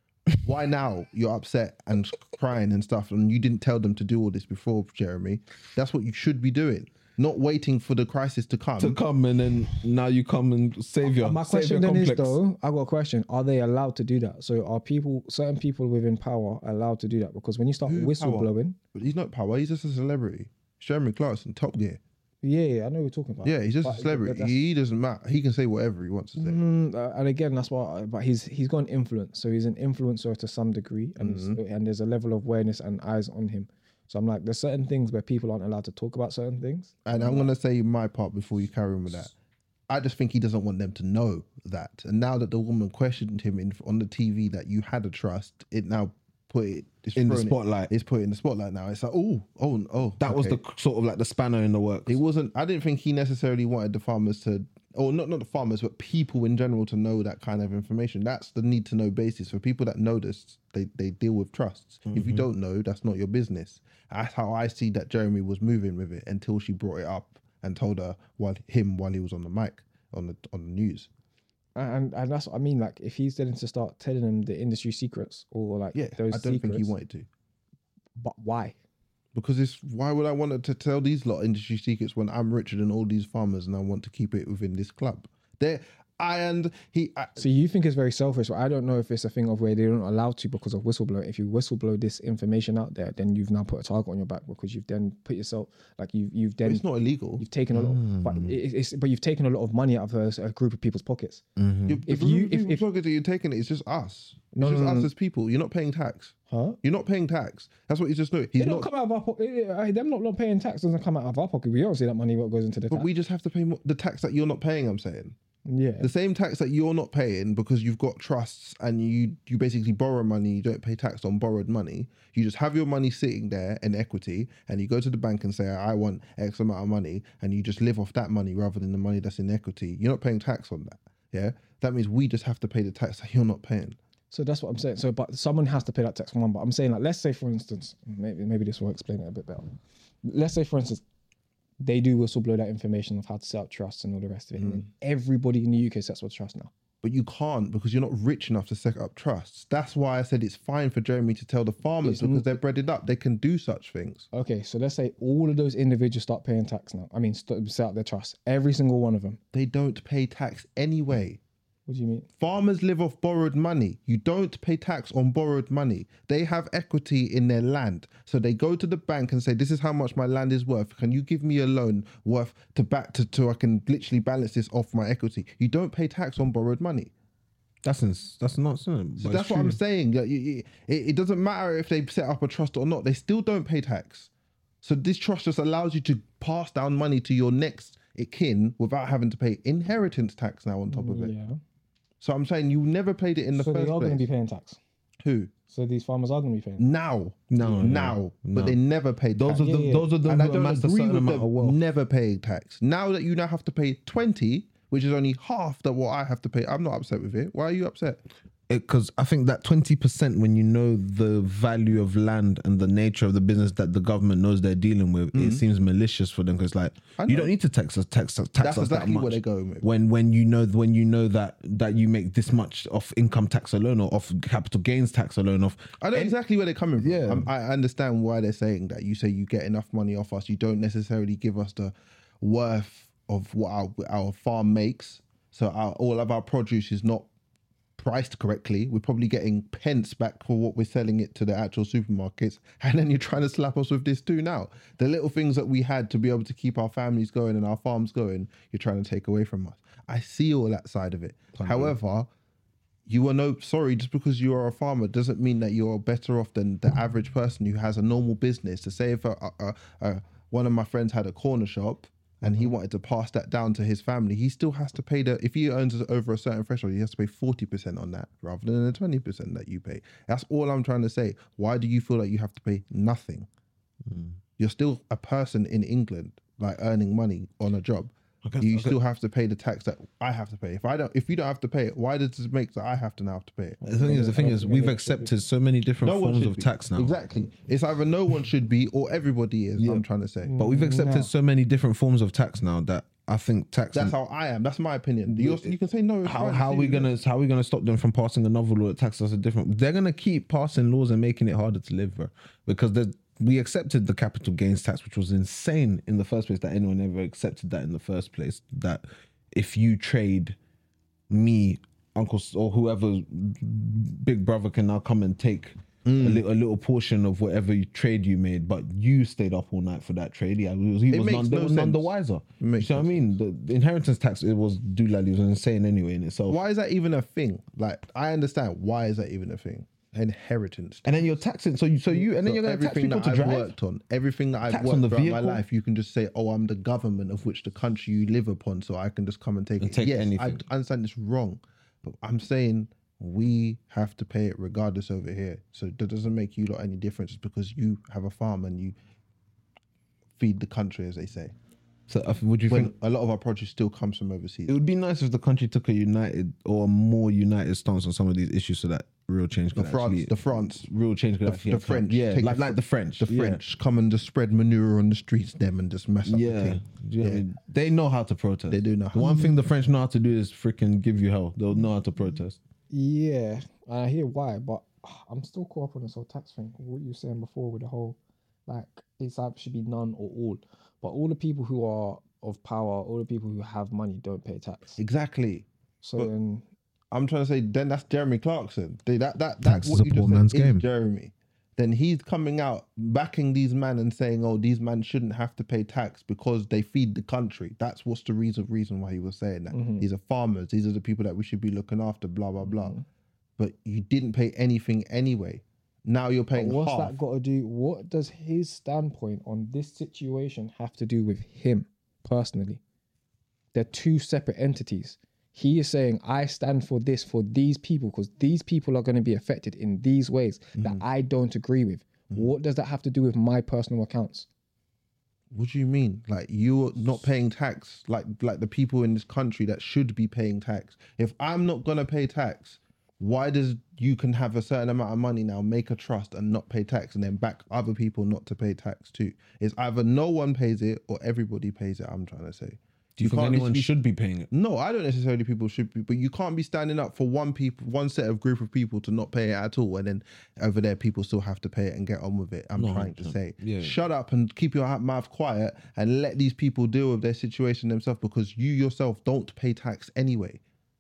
Why now you're upset and crying and stuff and you didn't tell them to do all this before, Jeremy? That's what you should be doing. Not waiting for the crisis to come. to come and then now you come and save your My save question your then is complex. though, I got a question: are they allowed to do that? So are people, certain people within power, allowed to do that? Because when you start Who whistleblowing, But he's not power. He's just a celebrity. Jeremy Clarkson, Top Gear. yeah, yeah, I know what you're talking about. Yeah, he's just But a celebrity. that's- He doesn't matter. He can say whatever he wants to say. Mm, uh, and again, that's why. But he's he's got an influence, so he's an influencer to some degree, and Mm-hmm. and there's a level of awareness and eyes on him. So I'm like, there's certain things where people aren't allowed to talk about certain things. And I'm gonna say my part before you carry on with that. I just think he doesn't want them to know that. And now that the woman questioned him in on the T V that you had a trust, it now put it it's In the thrown it- spotlight. it's put it in the spotlight now. It's like, oh, oh, oh. That was okay. the sort of like the spanner in the works. It wasn't. I didn't think he necessarily wanted the farmers to, or not not the farmers, but people in general to know that kind of information. That's the need to know basis for people that know this. They they deal with trusts. If you don't know, that's not your business. That's how I see that Jeremy was moving with it until she brought it up and told her while him while he was on the mic on the on the news. And and that's what I mean. Like, if he's then to start telling them the industry secrets or like Yeah, those I don't secrets, think he wanted to. but why? Because it's why would I want to tell these lot industry secrets when I'm richer than all these farmers and I want to keep it within this club? There, I and he. I, So you think it's very selfish, but I don't know if it's a thing of where they're not allowed to because of whistleblower. If you whistleblow this information out there, then you've now put a target on your back because you've then put yourself like you've you've then it's not illegal. you've taken a lot, of, but it, it's but you've taken a lot of money out of a, a group of people's pockets. You- If the you- group of if- people if- talking that you're taking it, it's just us. It's No, just no, no, us no. as people. You're not paying tax. Huh? You're not paying tax. That's what you just know. He's They don't not. come out of our pocket. Them not, not paying tax doesn't come out of our pocket. We don't see that money what goes into the But tax. we just have to pay more, the tax that you're not paying. I'm saying Yeah. The same tax that you're not paying because you've got trusts and you you basically borrow money, you don't pay tax on borrowed money. You just have your money sitting there in equity and you go to the bank and say, I want X amount of money, and you just live off that money rather than the money that's in equity. You're not paying tax on that. Yeah. That means we just have to pay the tax that you're not paying. So that's what I'm saying. So, but someone has to pay that tax for one. But I'm saying, like, let's say, for instance, maybe maybe this will explain it a bit better. Let's say, for instance, they do whistleblow that information of how to set up trusts and all the rest of it. Mm. And everybody in the U K sets up a trust now. But you can't because you're not rich enough to set up trusts. That's why I said it's fine for Jeremy to tell the farmers it's because n- they're breaded up. They can do such things. Okay, so let's say all of those individuals start paying tax now. I mean, st- set up their trusts. Every single one of them. They don't pay tax anyway. What do you mean? Farmers live off borrowed money. You don't pay tax on borrowed money. They have equity in their land. So they go to the bank and say, this is how much my land is worth. Can you give me a loan worth to back to, to I can literally balance this off my equity? You don't pay tax on borrowed money. That's ins- that's not so that's what true. I'm saying. Like, you, you, it, it doesn't matter if they set up a trust or not. They still don't pay tax. So this trust just allows you to pass down money to your next kin without having to pay inheritance tax now on top of it. Yeah. So I'm saying you never paid it in the so first place. So they are going to be paying tax? Who? So these farmers are going to be paying? Now. No. Now. No. But they never paid those tax. Are the, yeah, yeah. Those are the and I who don't amassed a agree certain with amount of them wealth. never paying tax. Now that you now have to pay twenty, which is only half that what I have to pay, I'm not upset with it. Why are you upset? Because I think that twenty percent, when you know the value of land and the nature of the business that the government knows they're dealing with, mm-hmm. it seems malicious for them. Because like you don't need to tax us, tax us, tax That's us exactly that much. what they're going with. When when you know when you know that that you make this much off income tax alone or off capital gains tax alone, off I know and, exactly where they're coming from. Yeah. I'm, I understand why they're saying that. You say you get enough money off us, you don't necessarily give us the worth of what our our farm makes. So our, all of our produce is not priced correctly. We're probably getting pence back for what we're selling it to the actual supermarkets, and then you're trying to slap us with this too now. The little things that we had to be able to keep our families going and our farms going, you're trying to take away from us. I see all that side of it. However, you are no sorry just because you are a farmer doesn't mean that you're better off than the average person who has a normal business. To say if a, a, a, one of my friends had a corner shop and he wanted to pass that down to his family, he still has to pay the, if he earns over a certain threshold, he has to pay forty percent on that rather than the twenty percent that you pay. That's all I'm trying to say. Why do you feel like you have to pay nothing? Mm. You're still a person in England, like earning money on a job. Okay, you okay. still have to pay the tax that I have to pay. If I don't, if you don't have to pay it, why does it make that I have to now have to pay it? The thing is, the thing is, we've accepted so many different no forms of be. tax now. Exactly. It's either no one should be or everybody is. Yeah. I'm trying to say. But we've accepted no. so many different forms of tax now that I think tax. That's how I am. That's my opinion. You're, you can say no. How, how are we gonna how are we gonna stop them from passing another law that taxes us a different? They're gonna keep passing laws and making it harder to live, bro. Because there's. We accepted the capital gains tax, which was insane in the first place, that anyone ever accepted that in the first place. That if you trade, me, uncle, or whoever, big brother can now come and take mm. a, little, a little portion of whatever you trade you made, but you stayed up all night for that trade. Yeah, he was, he was, none, no was none the wiser. You see what I mean? The, the inheritance tax, it was doolally, it was insane anyway in itself. Why is that even a thing? Like, I understand. Why is that even a thing? Inheritance, and then you're taxing. So you, so you, and then so you're going to tax people to I've drive. Worked on everything that I've tax worked throughout my life. You can just say, "Oh, I'm the government of which the country you live upon, so I can just come and take and it." Take yes, anything. I understand it's wrong, but I'm saying we have to pay it regardless over here. So that doesn't make you lot any difference because you have a farm and you feed the country, as they say. So uh, would you when think a lot of our produce still comes from overseas? It would be nice if the country took a united or a more united stance on some of these issues, so that real change could the France, actually, the France, real change could the, actually the French, yeah, like the, like the French, the yeah. French come and just spread manure on the streets, them and just mess up yeah. the thing. Do you know yeah, what I mean? They know how to protest. They do know. The one thing the French know how to do is freaking give you hell. They'll know how to protest. Yeah, I hear why, but I'm still caught up on this whole tax thing. What you were saying before with the whole, like, it's either should be none or all. But all the people who are of power, all the people who have money don't pay tax. Exactly. So but then I'm trying to say, then that's Jeremy Clarkson. They, that that tax that's is a poor man's game. Jeremy. Then he's coming out backing these men and saying, "Oh, these men shouldn't have to pay tax because they feed the country." That's what's the reason reason why he was saying that. Mm-hmm. These are farmers. These are the people that we should be looking after. Blah blah blah. Mm-hmm. But you didn't pay anything anyway. Now you're paying but what's half. that got to do? What does his standpoint on this situation have to do with him personally? They're two separate entities. He is saying, I stand for this for these people because these people are going to be affected in these ways Mm-hmm. that I don't agree with. What does that have to do with my personal accounts? What do you mean? Like you're not paying tax, like like the people in this country that should be paying tax. If I'm not gonna pay tax, why does you can have a certain amount of money now, make a trust and not pay tax, and then back other people not to pay tax too? It's either no one pays it or everybody pays it. I'm trying to say. Do you, think can't anyone be- should be paying it? No, I don't necessarily people should be, but you can't be standing up for one people, one set of group of people to not pay it at all, and then over there people still have to pay it and get on with it. I'm No, trying to say, yeah. shut up and keep your mouth quiet and let these people deal with their situation themselves, because you yourself don't pay tax anyway.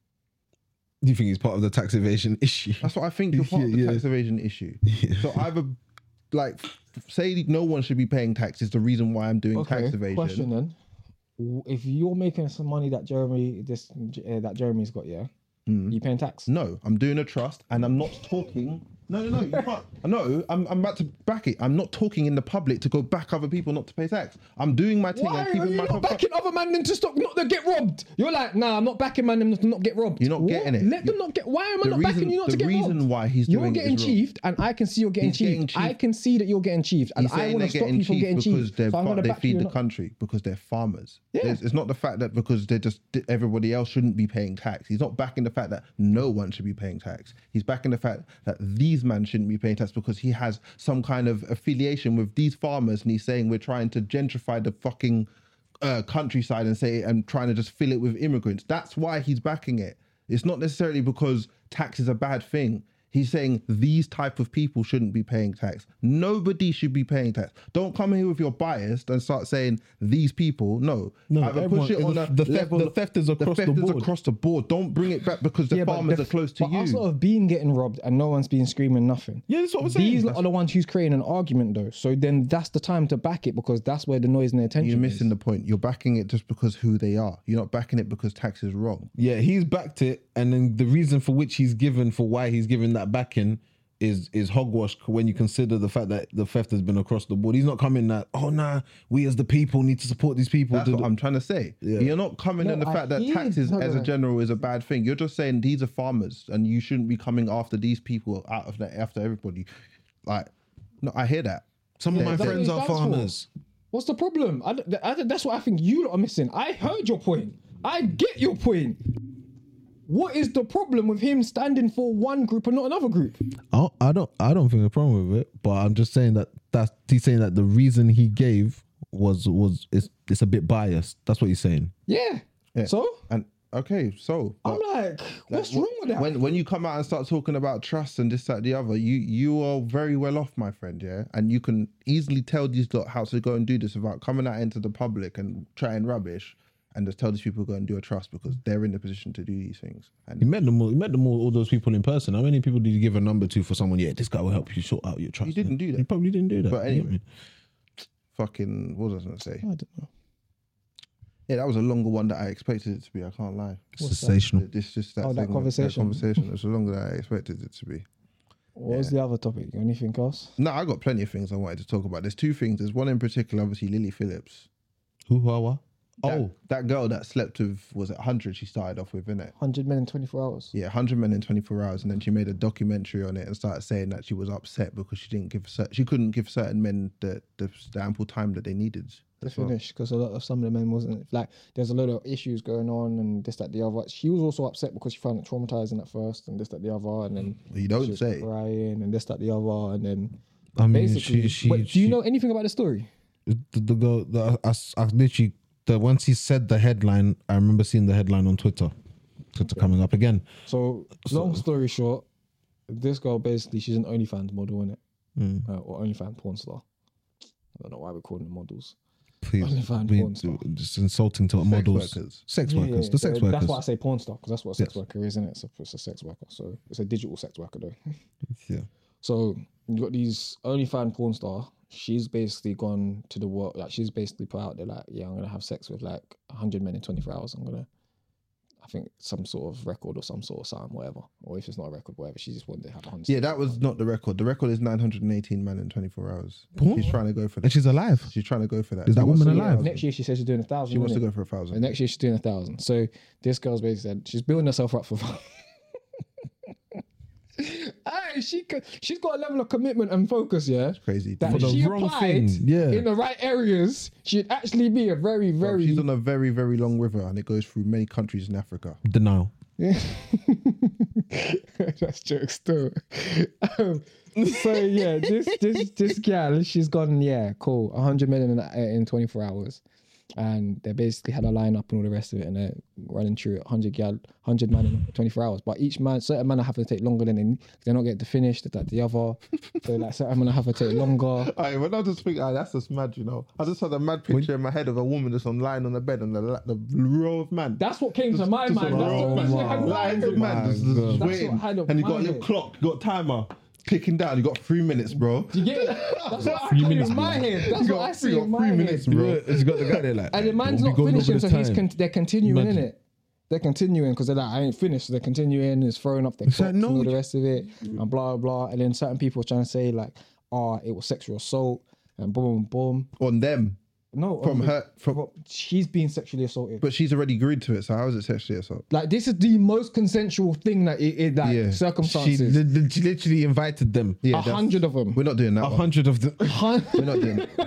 Do you think he's part of the tax evasion issue? That's what I think. You're part of the Yeah. tax evasion issue. So either like f- say no one should be paying tax is the reason why I'm doing tax evasion. Question then. W- If you're making some money that Jeremy, this uh, that Jeremy's got, yeah, Mm. you paying tax? No, I'm doing a trust and I'm not talking. No, no, no, you can't. No, I'm, I'm about to back it. I'm not talking in the public to go back other people not to pay tax. I'm doing my thing. Why I'm are keeping you my not backing other man them to stop not to get robbed? You're like, nah, I'm not backing man them to not get robbed. You're not What? getting it. Let them You're- not get. Why am I the not reason- backing you not the to get robbed? reason why he's you're doing it getting is wrong. chiefed, and I can see you're getting He's getting chiefed. I chiefed. can see that you're getting chiefed, and He's I saying want they're to stop getting people cheap getting because chiefed. they're So I'm fa- gonna they back you feed the not- country because they're farmers. Yeah. It's, it's not the fact that because they're just everybody else shouldn't be paying tax. He's not backing the fact that no one should be paying tax. He's backing the fact that these men shouldn't be paying tax because he has some kind of affiliation with these farmers, and he's saying we're trying to gentrify the fucking uh, countryside and say and trying to just fill it with immigrants. That's why he's backing it. It's not necessarily because tax is a bad thing. He's saying these type of people shouldn't be paying tax. Nobody should be paying tax. Don't come here with your bias and start saying these people. No, No, either everyone- push it on the- a the theft- level. the theft is across the the theft is board. across the board. Don't bring it back because the Yeah, but farmers the- are close to but you. us lot have been getting robbed, and no one's been screaming nothing. Yeah, that's what I'm saying. These lot are the ones who's creating an argument, though. So then that's the time to back it because that's where the noise and the attention. You're missing is. the point. You're backing it just because who they are. You're not backing it because tax is wrong. Yeah, he's backed it, and then the reason for which he's given for why he's given that backing is is hogwash when you consider the fact that the theft has been across the board. He's not coming that, oh nah, we as the people need to support these people. That's to what do-" I'm trying to say. Yeah. You're not coming No, on the I fact that hear- taxes no, as no, a no. general is a bad thing. You're just saying these are farmers and you shouldn't be coming after these people out of the, after everybody. Like, no, I hear that. Some of Yeah, my that's friends what are he stands for. farmers. What's the problem? I, I, that's what I think you lot are missing. I heard your point. I get your point. What is the problem with him standing for one group and not another group? I I don't I don't think a problem with it, but I'm just saying that that's he's saying that the reason he gave was was it's it's a bit biased. That's what he's saying. Yeah. Yeah. So And okay, so I'm but- like, what's Like, wrong with that? When when you come out and start talking about trust and this, that, the other, you you are very well off, my friend, yeah? And you can easily tell these lot how to go and do this without coming out into the public and trying rubbish and just tell these people go and do a trust because they're in the position to do these things. He And met them all. He met them all. All those people in person. How many people did you give a number to for someone? Yeah, this guy will help you sort out your trust. He didn't do that. He probably didn't do that. But You get anyway. me? fucking, what was I going to say? I don't know. Yeah, that was a longer one that I expected it to be. I can't lie. Sensational. This just that, Oh, that thing, conversation. conversation. It was longer than I expected it to be. What was the other topic? Anything else? No, I got plenty of things I wanted to talk about. There's two things. There's one in particular, obviously, Lily Phillips. Who? Who? What? That, Oh, that girl that slept with, was it one hundred she started off with, innit? one hundred men in twenty-four hours. Yeah, one hundred men in twenty-four hours, and then she made a documentary on it and started saying that she was upset because she didn't give cer- she couldn't give certain men the, the, the ample time that they needed. To as well. finish, because a lot of some of the men wasn't like there's a lot of issues going on and this that the other. She was also upset because she found it traumatizing at first and this that the other, and then You don't she was say. crying and this that the other, and then I mean, basically. she. she Wait, do she, you know anything about the story? the, the girl? The, I, I literally. The once he said the headline, I remember seeing the headline on Twitter. Twitter coming up again. So, long story short, this girl basically she's an OnlyFans model, innit? Mm. Uh, or OnlyFans porn star. I don't know why we're calling them models. Please, OnlyFans we- porn star. just insulting to models, workers. sex Yeah, workers, yeah, the sex yeah, workers. That's why I say porn star because that's what a sex Yes. worker is, isn't it? It's a, it's a sex worker, so it's a digital sex worker though. Yeah. So you got these OnlyFans porn star. She's basically gone to the world. Like she's basically put out there like, yeah, I'm gonna have sex with like one hundred men in twenty-four hours. I'm gonna think some sort of record or some sort of something, whatever. Or if it's not a record, whatever. She just wanted to have a hundred. Yeah, that was not the record. The record is nine hundred eighteen man in twenty-four hours. What? She's trying to go for that. And she's alive. She's trying to go for that. Is that She wants woman to go alive? for- Next year she says she's doing a thousand. She wants to innit? go for a thousand. And next year she's doing a thousand. So this girl's basically said she's building herself up for. Aye, she could, she's got a level of commitment and focus, yeah. Crazy. That For if the she wrong applied thing, yeah. in the right areas, she'd actually be a very, Bro, very. she's on a very, very long river and it goes through many countries in Africa. Denial. Yeah. That's jokes still. Um, so yeah, this this this gal, she's gone, yeah, cool, one hundred million in, in twenty-four hours. And they basically had a lineup and all the rest of it, and they're running through it, one hundred gal, one hundred man in twenty-four hours. But each man, certain men have to take longer than they, they're not getting to finish, that the other. So like certain men have to take longer. Aye, when I just think, aye, that's just mad, you know. I just had a mad picture in my head of a woman just on lying on the bed and the, la- the row of man. That's what came to my Just mind. a That's row what of actually had my lines of head. man just, just That's waiting. what had And you got a my little head. clock, you got a timer ticking down. You got three minutes, bro. Do you get it? That's what I see in my head. That's You what got- I see you got in my three head. minutes, bro. She's got the guy there like. And the man's we'll not be going finishing, over so the he's time. con- they're continuing, Imagine. innit? They're continuing because they're like, I ain't finished. So they're continuing, it's throwing up their It's clocks like, and no, all the you- rest of it, and blah, blah, blah. And then certain people are trying to say, like, oh, it was sexual assault, and boom, boom. On them. No, From um, her, from, well, she's being sexually assaulted. but she's already agreed to it. So how is it sexually assault? Like, this is the most consensual thing that it, it that Yeah. She, circumstances. li- li- she literally invited them. A Yeah, that's- hundred of them. We're not doing that. A one. hundred of them. We're not doing it.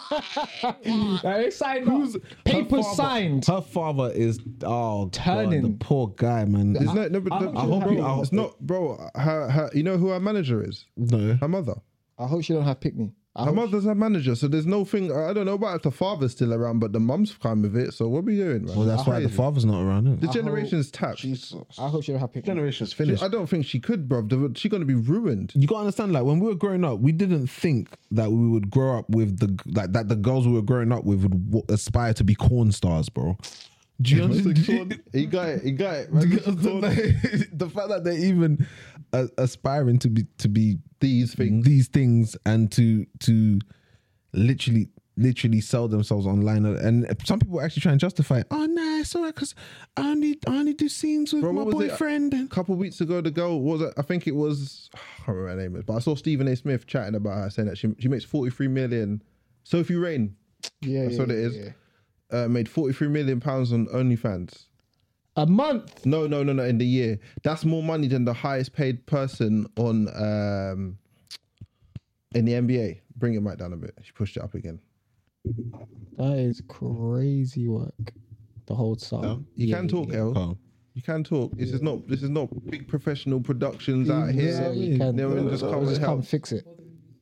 Like, they signed up. Papers Her father- signed. Her father is oh Turning. God, the poor guy, man. It's not, no, but, I- no, I hope bro, you- I it's hope- not, bro. Her, her, you know who her manager is? no. Her mother. I hope she don't have pick me. I Her hope mother's her manager, so there's no thing. I don't know about if the father's still around, but the mum's fine with it. So what are we doing, man? Well, that's why the Crazy. father's not around. Isn't The it? generation's tapped. I hope she don't have pick me. Generation's finished. I don't think she could, bro. She's gonna be ruined. You gotta understand, like when we were growing up, we didn't think that we would grow up with the like that the girls we were growing up with would w- aspire to be corn stars, bro. Do you understand? He got it. He got it. the, the fact that they're even uh, aspiring to be to be These things. these things and to to literally literally sell themselves online, and some people actually try and justify it. Oh no, it's alright because I only I only do scenes with Bro, my what was it? boyfriend. A And couple of weeks ago, the girl what was it? I think it was. I can't remember her name is, but I saw Stephen A. Smith chatting about her, saying that she she makes forty-three million. Sophie Rain, Yeah, that's yeah, what it yeah, is. yeah. Uh, made forty-three million pounds on OnlyFans. A month. No, no, no, no. In the year, that's more money than the highest paid person on um in the N B A. Bring it back down a bit. She pushed it up again. That is crazy work. The whole time. You Yeah, can talk, yeah, El. Oh. You can talk. This is not. This is not big professional productions out here. Yeah, you can. They will just Or come and just come help. fix it.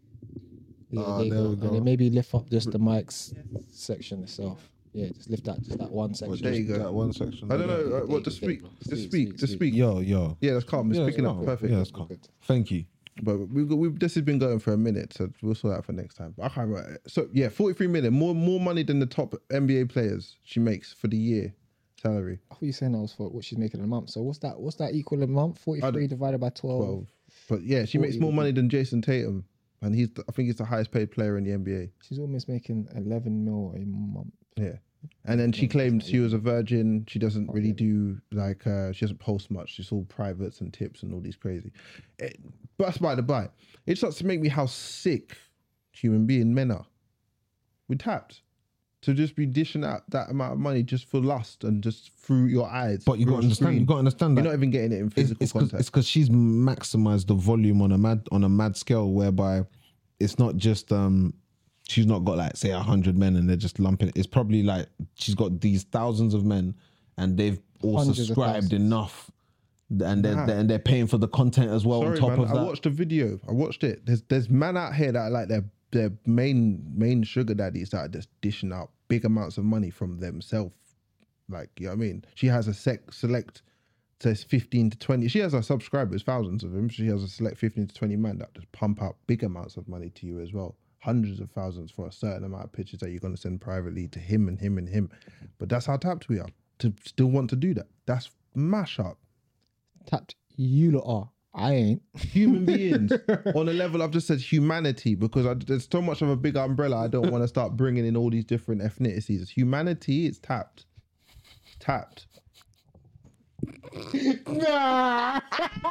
Yeah, Ah, there you there go. we go. And then maybe lift up just the mics section itself. Yeah, just lift that, just that one section. There you go. That one section. I don't know. Uh, There what you to go, speak? there you go. Just Speak, speak. speak, Just speak. speak. Yo, yo. Yeah, that's calm. It's Yeah, picking it's up calm. perfect. Yeah, it's calm. Thank you. But we we this has been going for a minute, so we'll sort that for next time. I can't remember. So yeah, forty-three million, more more money than the top N B A players she makes for the year salary. I thought you saying that was for what she's making a month. So what's that? What's that equal a month? Forty-three divided by twelve. Twelve. But yeah, she makes forty. more money than Jason Tatum, and he's the, I think he's the highest paid player in the N B A. She's almost making eleven mil a month. Yeah. And then she claimed she was a virgin. She doesn't really do like uh, she doesn't post much. She's all privates and tips and all these crazy. It, but that's by the by. It starts to make me how sick human being men are. We tapped to just be dishing out that amount of money just for lust and just through your eyes. But you through got to a understand. screen. You got to understand that You're not even getting it in it's physical it's cause, contact. it's because she's maximized the volume on a mad on a mad scale, whereby it's not just um she's not got like say a hundred men and they're just lumping it. It's probably like she's got these thousands of men and they've all Hundreds of subscribed thousands. enough, and they're, Nah. they're and they're paying for the content as well Sorry, on top man. of I that. watched a video. I watched it. There's there's man out here that are like their their main main sugar daddies that are just dishing out big amounts of money from themselves. Like, you know what I mean? She has a sec select says fifteen to twenty. She has her subscribers, thousands of them. She has a select fifteen to twenty man that just pump out big amounts of money to you as well. Hundreds of thousands for a certain amount of pictures that you're going to send privately to him and him and him. But that's how tapped we are to still want to do that. That's mash up. Tapped, you lot are. I ain't. Human beings on a level I've just said humanity, because I, there's so much of a big umbrella. I don't want to start bringing in all these different ethnicities. Humanity is tapped, tapped. Nah.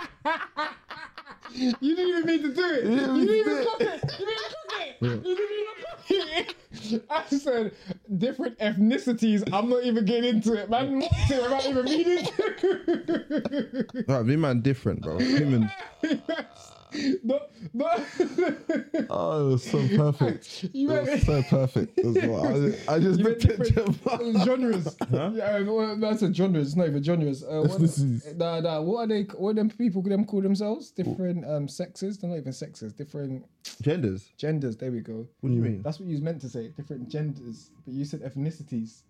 You didn't even need to do it. You didn't even cook it. You didn't cook it. You didn't even cook it. I said different ethnicities. I'm not even getting into it, man. Mocked it without even meaning to. Right, me man different, bro. Humans. No, no. Oh, it was so perfect. You It meant- was so perfect. It was what I, I just You looked meant at different Jamal. genres. Yeah, well, that's a genres. It's not even genres. Uh, what, Ethnicities. nah, nah. What are they? What them people them call themselves? Different um sexes. They're not even sexes. Different Genders. genders. There we go. What do you mean? That's what you was meant to say. Different genders, but you said ethnicities.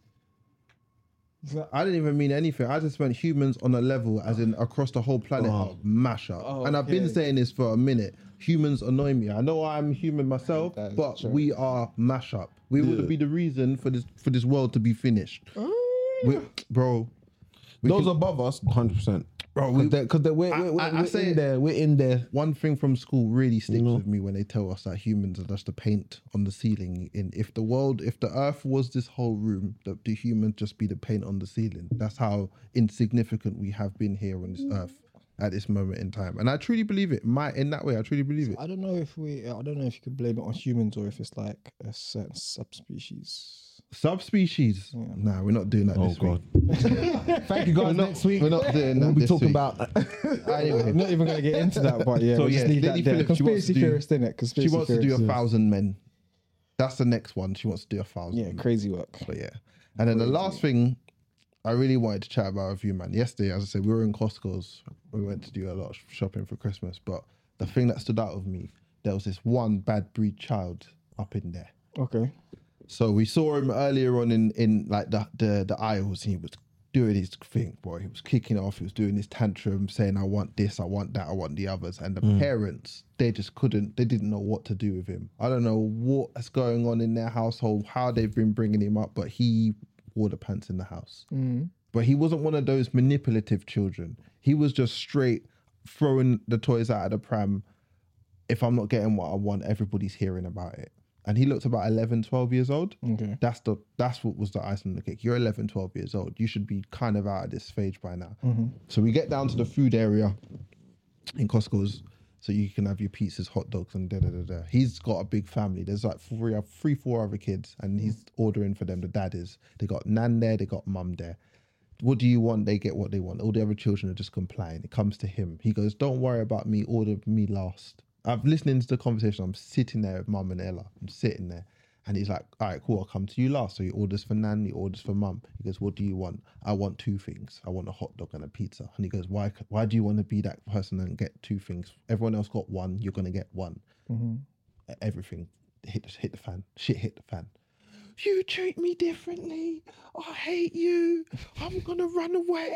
It's like, I didn't even mean anything. I just meant humans on a level, as in across the whole planet, are mash up. Oh, and I've been okay. saying this for a minute. Humans annoy me. I know I'm human myself, That is but true. we are mash up. We would be the reason for this for this world to be finished. We, bro, we Those can- above us, one hundred percent. Bro, we- Because we're, I- we're, we're, I- I we're say in it- there. We're in there. one thing from school really sticks know? with me when they tell us that humans are just the paint on the ceiling. In if the world, if the earth was this whole room, that the humans just be the paint on the ceiling. That's how insignificant we have been here on this earth at this moment in time. And I truly believe it. My in that way, I truly believe it. I don't know if we. I don't know if you could blame it on humans or if it's like a certain subspecies. Subspecies. Nah, we're not doing that Oh this God! week. Thank you guys. We're not, Next week we're not doing that. we'll be this talking week. about. Anyway, I'm not even going to get into that, but yeah, So, we'll yeah, just leave Lily that there. Phillips, she wants Conspiracy to do- theorist, innit? she Conspiracy wants to do a theorist. thousand men. That's the next one. She wants to do a thousand. Yeah, crazy work. But yeah. And then the last thing I really wanted to chat about with you, man. Yesterday, as I said, we were in Costco's. We went to do a lot of shopping for Christmas. But the thing that stood out with me, there was this one bad breed child up in there. Okay. So we saw him earlier on in, in like the, the, the aisles, and he was doing his thing, boy. He was kicking off. He was doing his tantrum, saying, I want this, I want that, I want the others. And the parents, they just couldn't, they didn't know what to do with him. I don't know what's going on in their household, how they've been bringing him up, but he wore the pants in the house. But he wasn't one of those manipulative children. He was just straight throwing the toys out of the pram. If I'm not getting what I want, everybody's hearing about it. And he looked about eleven, twelve years old. Okay. That's the that's what was the icing on the cake. You're eleven, twelve years old. You should be kind of out of this stage by now. So we get down to the food area in Costco's, so you can have your pizzas, hot dogs, and da da da da. He's got a big family. There's like three, three, four other kids, and he's ordering for them. The dad is. They got nan there. They got mum there. What do you want? They get what they want. All the other children are just complying. It comes to him. He goes, "Don't worry about me. Order me last." I'm listening to the conversation. I'm sitting there with mum and Ella. I'm sitting there. And he's like, all right, cool, I'll come to you last. So he orders for nan, he orders for mum. He goes, what do you want? I want two things. I want a hot dog and a pizza. And he goes, why Why do you want to be that person and get two things? Everyone else got one. You're going to get one. Everything hit, hit the fan. Shit hit the fan. You treat me differently. I hate you. I'm gonna run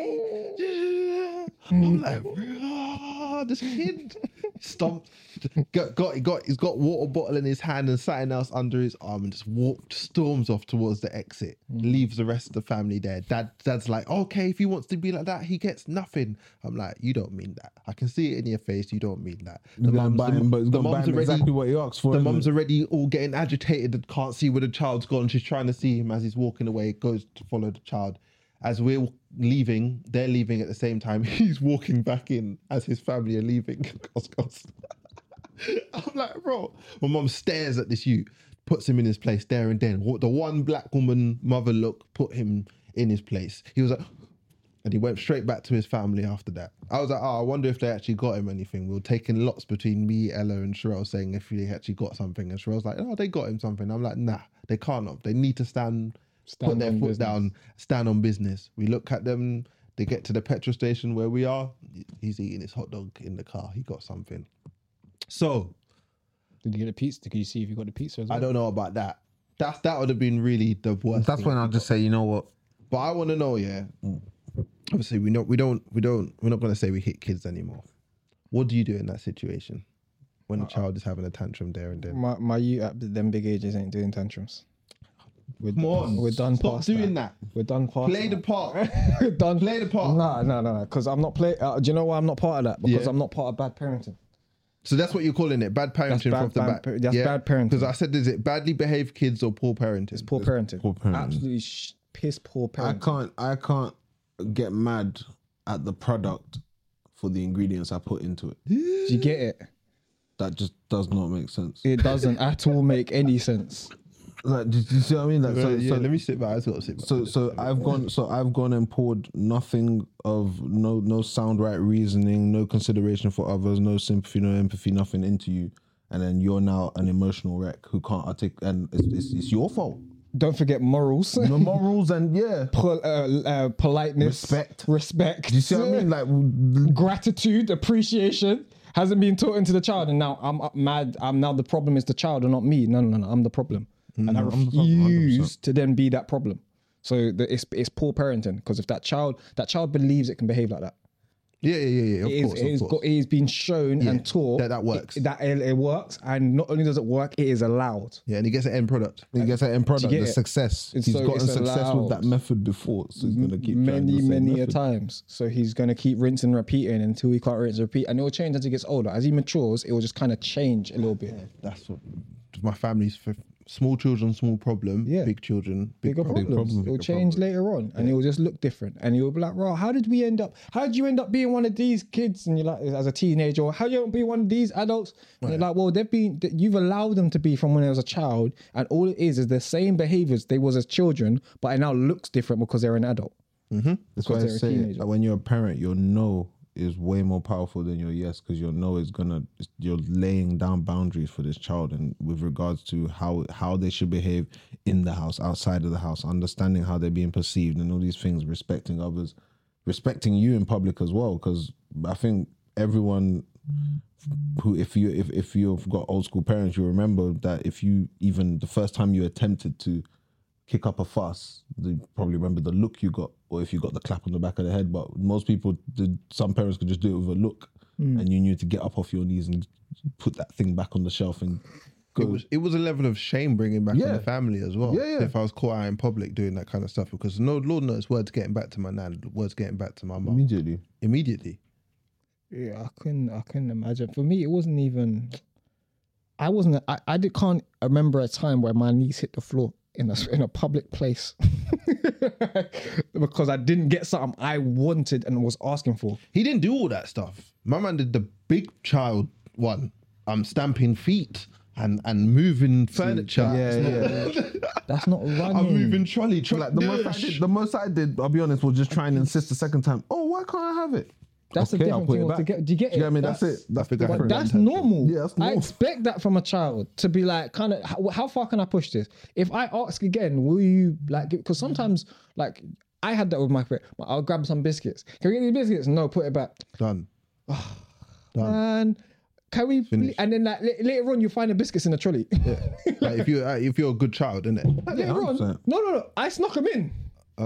away. I'm like, ah, this kid stomped, got, got, got, he's got water bottle in his hand and something else under his arm, and just walked, storms off towards the exit. Leaves the rest of the family there. Dad, dad's like, okay, if he wants to be like that, he gets nothing. I'm like, you don't mean that. I can see it in your face. You don't mean that. The He's gonna mum's, buy the, him, but he's the gonna buy mum's him already, exactly what he asked for. the isn't mum's it? already all getting agitated and can't see where the child's gone. She's trying to see him as he's walking away, goes to follow the child. As we're leaving, they're leaving at the same time. He's walking back in as his family are leaving Costco's. I'm like, bro. My mum stares at this youth, puts him in his place there and then. What the one black woman mother look put him in his place. He was like, and he went straight back to his family after that. I was like, oh, I wonder if they actually got him anything. We were taking lots between me, Ella, and Sherelle, saying if they actually got something. And Sherelle's like, oh, they got him something. I'm like, nah, they can't have. They need to stand, Stand put their on foot business. down, stand on business. We look at them. They get to the petrol station where we are. He's eating his hot dog in the car. He got something. So Did you get a pizza? Did you see if you got the pizza as well? I don't know about that. That's that would have been really the worst. That's thing. when I'll just say, you know what? But I want to know, yeah. Obviously, we know we don't we don't we're not going to say we hit kids anymore. What do you do in that situation when Uh, the child is having a tantrum there and then? My my you at them big ages ain't doing tantrums. We're, Come on, we're done stop past doing that. that. We're done past Play the that. part. We're done. Play the part. Nah, nah, nah, nah. Because I'm not play. Uh, do you know why I'm not part of that? Because Yeah. I'm not part of bad parenting. So that's what you're calling it, bad parenting bad- from the bad back. par- that's bad parenting. Because I said, is it badly behaved kids or poor parenting? It's poor parenting. poor parenting. Absolutely sh- piss poor I parenting. can't. I can't get mad at the product for the ingredients I put into it. Do you get it? That just does not make sense. It doesn't at all make any sense. Like, do, do you see what I mean? Like, so, yeah, so, let me sit back. I just got to sit back. So, so I've gone. So I've gone and poured nothing of no, no sound right reasoning, no consideration for others, no sympathy, no empathy, nothing into you, and then you're now an emotional wreck who can't articulate, and it's, it's, it's your fault. Don't forget morals. No morals and yeah, Pol- uh, uh, politeness, Respect. respect. do you see what I mean? Like, Gratitude, appreciation hasn't been taught into the child, and now I'm up mad. I'm now the problem is the child and not me. No, no, no, I'm the problem, and I I'm the problem, one hundred refuse percent. to then be that problem. So the, it's it's poor parenting, because if that child that child believes it can behave like that, yeah, yeah, yeah, yeah. Of it is, course, it of is course. got, it is being shown Yeah, and taught that that works. It, that it, it works, and not only does it work, it is allowed. Yeah, and he gets an end product. he gets that end product, get the it? success. It's He's so- gotten it's success allowed. with that method before, so he's gonna keep trying many, the same many a method. times. So he's gonna keep rinsing and repeating until he can't rinse and repeat, and it will change as he gets older. As he matures, it will just kind of change a little bit. That's what my family's for. Small children, small problem. Yeah. Big children, big Bigger problem. problems. problem, It will bigger change problem. later on, and it will just look different. And you'll be like, "Bro, how did we end up? How did you end up being one of these kids?" And you're like, as a teenager, or how did you be one of these adults? And you're like, "Well, they've been. You've allowed them to be from when they was a child, and all it is is the same behaviors they was as children, but it now looks different because they're an adult." That's because why I they're a say teenager. that when you're a parent, your no is way more powerful than your yes, because your no is gonna you're laying down boundaries for this child, and with regards to how how they should behave in the house, outside of the house, understanding how they're being perceived, and all these things, respecting others, respecting you in public as well. Because I think everyone who, if you if if you've got old school parents, you remember that if you even the first time you attempted to kick up a fuss, they probably remember the look you got, or if you got the clap on the back of the head. But most people, did, some parents could just do it with a look, and you knew to get up off your knees and put that thing back on the shelf and go. It was it was a level of shame bringing back Yeah. on the family as well. Yeah, yeah. If I was caught out in public doing that kind of stuff, because no, Lord knows, words getting back to my nan, words getting back to my mum immediately. immediately. Yeah, I couldn't. I couldn't imagine. For me, it wasn't even. I wasn't. I. I did, can't remember a time where my knees hit the floor in a in a public place because I didn't get something I wanted and was asking for. He didn't do all that stuff. My man did the big child one. I'm stamping feet and and moving furniture. Yeah, yeah. That's not running. I'm moving trolley. trolley. Like the most, I did, the most I did, I'll be honest, was just try and insist the second time. Oh, why can't I have it? That's Okay, a I'll different put thing it altogether. back. Do you get it? Do you get me? That's, it. That's the But difference. That's normal. Yeah, that's I normal. expect that from a child to be like, kind of, how, how far can I push this? If I ask again, will you like? Because sometimes, like, I had that with my friend. I'll grab some biscuits. Can we get these biscuits? No, put it back. Done. Man, can we? Finish. And then like la- later on, you find the biscuits in the trolley. Like if you uh, if you're a good child, innit? later on, one hundred percent. no, no, no. I snuck them in.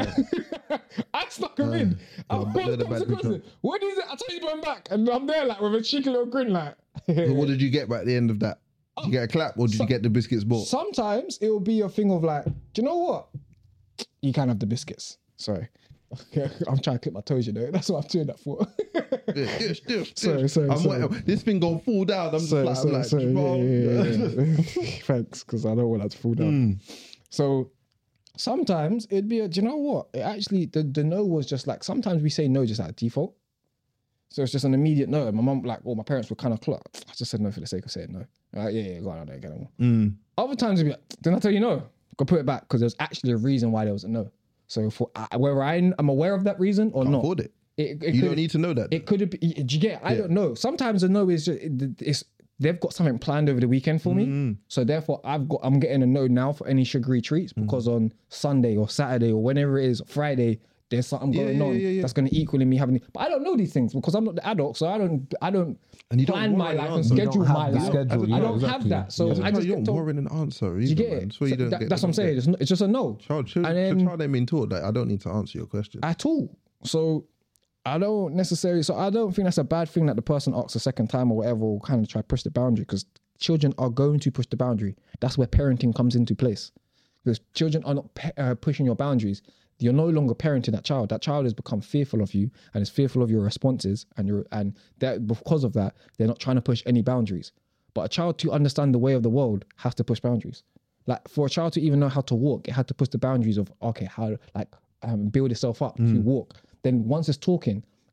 I snuck them in. I yeah, was but they're the bad consequences. What is it? I tell you going back, and I'm there like with a cheeky little grin, like. So what did you get by the end of that? Did you get a clap or did So- you get the biscuits bought? Sometimes it will be a thing of like, do you know what? You can't have the biscuits. Sorry. Okay, I'm trying to clip my toes, you know. That's what I'm doing that for. Yes, yes, yes, Sorry, yes. sorry, I'm sorry. waiting. This thing gonna fall down. I'm just so, like, so, I'm like, so, yeah, "Bro." yeah, yeah, yeah. Thanks, because I don't want that to fall down. So sometimes it'd be a, do you know what? It actually, the, the no was just like, sometimes we say no just out of default. So it's just an immediate no. And my mum, like, well, my parents were kind of clock. I just said no for the sake of saying no. Like, yeah, yeah, go on out there, get on. Other times it'd be like, didn't I tell you no? Go put it back, because there's actually a reason why there was a no. So for I, whether I, I'm aware of that reason or Can't not, afford it. it, it You could- don't need to know that. It could have been. Do you get? It? I don't know. Sometimes a no is just it's they've got something planned over the weekend for Mm. me, so therefore I've got I'm getting a no now for any sugary treats because on Sunday or Saturday or whenever it is Friday there's something Yeah, going yeah, on yeah, yeah. that's going to equal in me having. But I don't know these things because I'm not the adult, so I don't I don't And you don't plan my worry life about and it. You schedule don't have my the life. schedule, I yeah, don't have exactly. that, so Yeah. I Sometimes just you get don't told. warrant an answer either, You get man. it? That's why you So don't that- get that's the what I'm saying. best. It's, not, it's just a no. Child, child, And the then- child ain't been taught that I don't need to answer your question. at all. So I don't necessarily. So I don't think that's a bad thing that the person asks a second time or whatever will kind of try to push the boundary, because children are going to push the boundary. That's where parenting comes into place, because children are not pe- uh, pushing your boundaries. You're no longer parenting that child. That child has become fearful of you and is fearful of your responses, and you're and that because of that, they're not trying to push any boundaries. But a child, to understand the way of the world, has to push boundaries. Like for a child to even know how to walk, it had to push the boundaries of okay, how like um, build itself up to walk. Then once it's talking,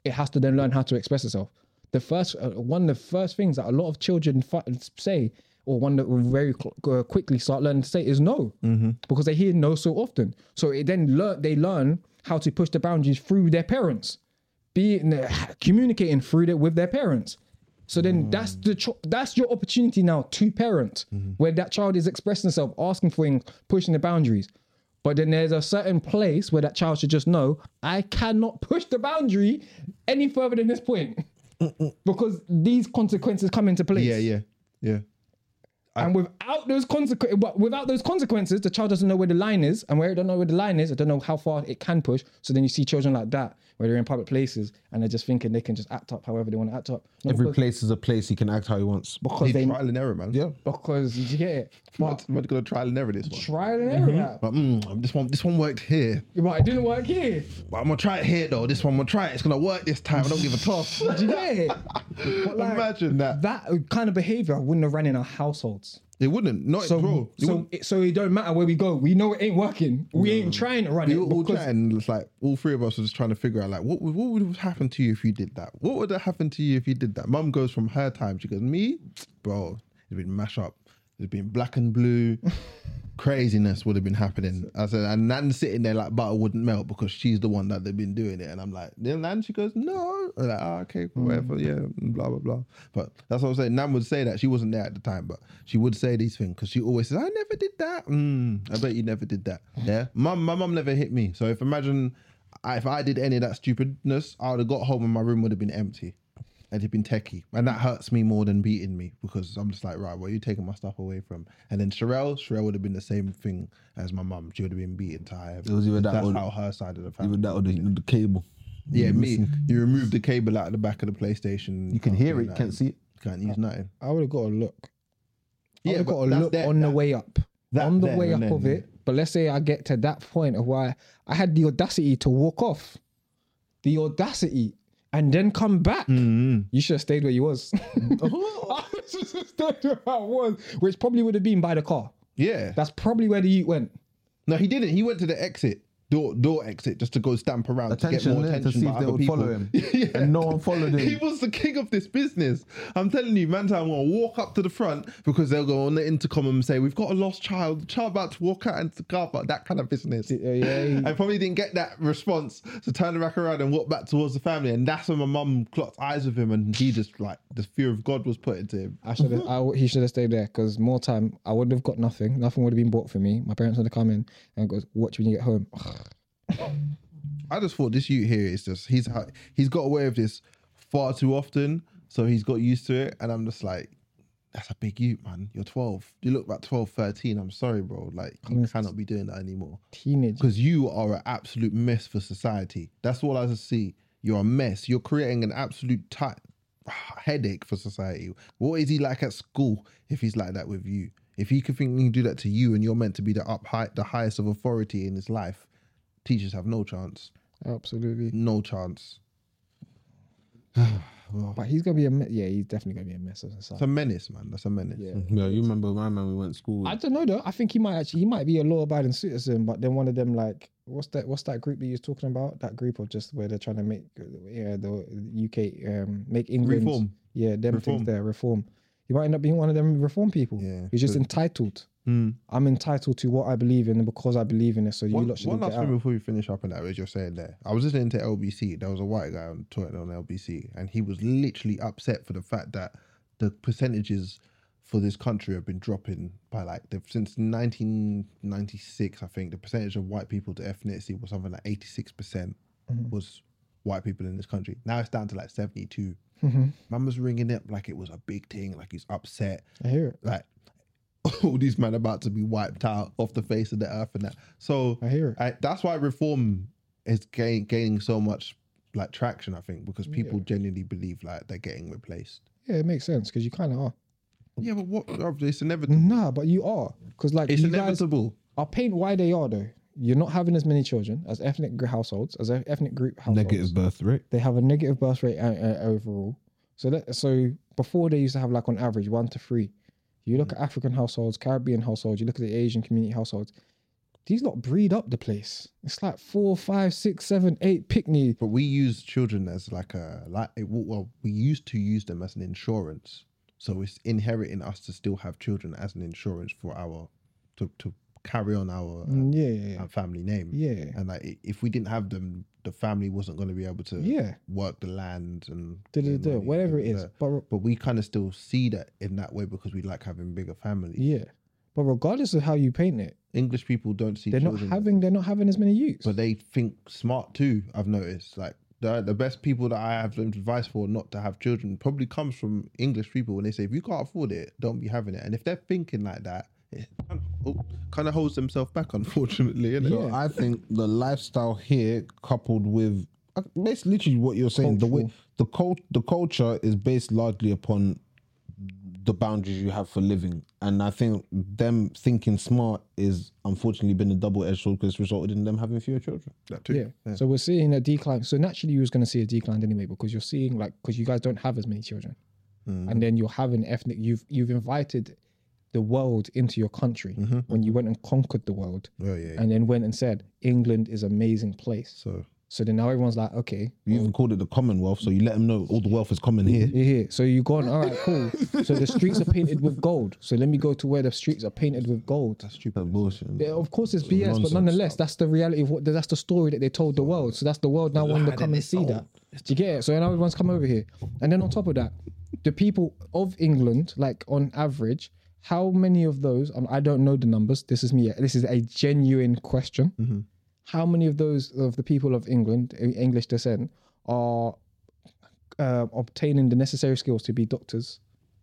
it has to then learn how to express itself. The first, uh, one of the first things that a lot of children fi- say, or one that will very cl- uh, quickly start learning to say is no, mm-hmm. because they hear no so often. So it then learn they learn how to push the boundaries through their parents, be it, uh, communicating through that with their parents. So then mm. that's the cho- that's your opportunity now to parent, mm-hmm. where that child is expressing themselves, asking for things, pushing the boundaries. But then there's a certain place where that child should just know, I cannot push the boundary any further than this point. Because these consequences come into place. Yeah, yeah, yeah. And without those consequences, without those consequences, the child doesn't know where the line is, and where it don't know where the line is, I don't know how far it can push. So then you see children like that, where they're in public places and they're just thinking they can just act up however they want to act up. Not Every because, place is a place he can act how he wants. because they trial and error, man. Yeah. because did you get it? But I'm gonna trial and error this one. trial and error. yeah. But mm, this one, this one worked here. But it didn't work here. But I'm gonna try it here though. This one, I'm gonna try it. It's gonna work this time. I don't give a toss. Did you get it? But like, Imagine that. that kind of behavior wouldn't have ran in our households. It wouldn't. Not So, bro. It so, wouldn't. it, so it don't matter where we go. We know it ain't working. We ain't trying to run We it. were all because- chatting. It's like all three of us were just trying to figure out like what would, what would have happened to you if you did that. What would have happened to you if you did that? Mum goes from her time. She goes, me, bro. It'd been mash up. It'd been black and blue. Craziness would have been happening. I said, and Nan's sitting there like butter wouldn't melt because she's the one that they've been doing it. And I'm like, then Nan, she goes, no. I'm like, oh, okay, whatever, yeah, blah, blah, blah. But that's what I'm saying. Nan would say that. She wasn't there at the time, but she would say these things because she always says, I never did that. Mm, I bet you never did that. Yeah. Mum, my mum never hit me. So if imagine if I did any of that stupidness, I would have got home and my room would have been empty. It'd been techie. And that hurts me more than beating me because I'm just like, right, where are you taking my stuff away from? And then Sherelle, Sherelle would have been the same thing as my mum. She would have been beaten to high. It was either that That's or- how her side of the family. Even that or the, the cable. Yeah, You're me. missing. You remove the cable out of the back of the PlayStation. You can can't hear do it, nothing. can't see it. Can't use nothing. I would have got a look. I Yeah, would have but got a that's look there- on the that- way up. that on the there way up and of then- it. But let's say I get to that point of why I had the audacity to walk off. The audacity. And then come back. Mm-hmm. You should have stayed where you was. I should have stayed where I was, which probably would have been by the car. Yeah. That's probably where the youth went. No, he didn't. He went to the exit. Door, door exit just to go stamp around Attention, to get more yeah, to attention see by if they other would people. follow him. Yeah. And no one followed him. He was the king of this business. I'm telling you, man, I'm going to walk up to the front because they'll go on the intercom and say, we've got a lost child. The child about to walk out into the car park. That kind of business. Yeah, yeah, he- I probably didn't get that response to turn back around and walk back towards the family. And that's when my mum clocked eyes with him and he just like, the fear of God was put into him. I should have. I, he should have stayed there because more time I would have got nothing. Nothing would have been bought for me. My parents would have come in and goes, "Watch when you get home." I just thought this youth here is just he's he's got away with this far too often, so he's got used to it, and I'm just like, that's a big youth, man. You're twelve. You look about twelve, thirteen. I'm sorry, bro. Like you Honest. cannot be doing that anymore Teenage. because you are an absolute mess for society. That's all I just see. You're a mess. You're creating an absolute tight headache for society. What is he like at school if he's like that with you? If he can think he can do that to you, and you're meant to be the up high, the highest of authority in his life, teachers have no chance. Absolutely. No chance. But he's gonna be a me- yeah. He's definitely gonna be a mess of It's society. a menace, man. That's a menace. Yeah. Yeah, you remember my man? We went to school with. I don't know though. I think he might actually. He might be a law-abiding citizen, but then one of them like what's that? What's that group that you're talking about? That group of just where they're trying to make yeah the U K um make England Reform. Yeah, them Reform. things there reform. He might end up being one of them reform people. Yeah. He's just Good. entitled. Hmm. I'm entitled to what I believe in, and because I believe in it, so you One, lot should one get last out. thing before we finish up on that, as you're saying there. I was listening to L B C. There was a white guy on talking on L B C, and he was literally upset for the fact that the percentages for this country have been dropping by like they've, since nineteen ninety-six. I think the percentage of white people to ethnicity was something like eighty-six percent was white people in this country. Now it's down to like seventy-two. Mm-hmm. Man was ringing it like it was a big thing, like he's upset. I hear it. Like all these men about to be wiped out off the face of the earth and that. So I hear it. I, that's why reform is gain, gaining so much like traction, I think, because people genuinely believe like they're getting replaced. Yeah, it makes sense because you kind of are. Yeah, but what? It's inevitable. Nah, but you are because like It's you guys, inevitable. I'll paint why they are though. You're not having as many children as ethnic gr- households, as e- ethnic group households. Negative birth rate. They have a negative birth rate uh, uh, overall. So that so before they used to have like on average one to three. You look at African households, Caribbean households, you look at the Asian community households. these lot breed up the place. It's like four, five, six, seven, eight picnic. But we use children as like a like it- well, we used to use them as an insurance. So it's inherent in us to still have children as an insurance for our to to carry on our, uh, Mm, Yeah, yeah, yeah. our family name. Yeah. And like i- if we didn't have them, the family wasn't going to be able to Yeah. work the land and Da-da-da, get money, whatever it is. da-da-da. But But we kind of still see that in that way because we like having bigger families. yeah. But regardless of how you paint it, English people don't see they're not children, having they're not having as many youths. but they think smart too. I've noticed like. The, the best people that I have advice for not to have children probably comes from English people when they say if you can't afford it, don't be having it. And if they're thinking like that, it kind of, oh, kind of holds themselves back, unfortunately. Innit? So I think the lifestyle here, coupled with uh, basically literally what you're saying, the way the cult, the culture is based largely upon the boundaries you have for living, and I think them thinking smart is unfortunately been a double-edged sword because it's resulted in them having fewer children. That too. yeah. So we're seeing a decline. So naturally, you was going to see a decline anyway because you're seeing like because you guys don't have as many children, and then you're having ethnic. You've you've invited the world into your country when you went and conquered the world, Oh, yeah, yeah. and then went and said England is an amazing place. So So then now everyone's like, okay, You even called it the Commonwealth, so you let them know all the wealth is coming here. you're here. So you're going, all right, cool. So the streets are painted with gold. So let me go to where the streets are painted with gold. that's stupid. That bullshit. Yeah, of course it's B S, nonsense. but nonetheless, that's the reality of what that's the story that they told the world. So that's the world now wanting to come and see that. Do you get it? So now everyone's come over here. And then on top of that, the people of England, like on average, how many of those, um, I don't know the numbers. This is me. This is a genuine question. How many of those of the people of England, English descent, are uh, obtaining the necessary skills to be doctors?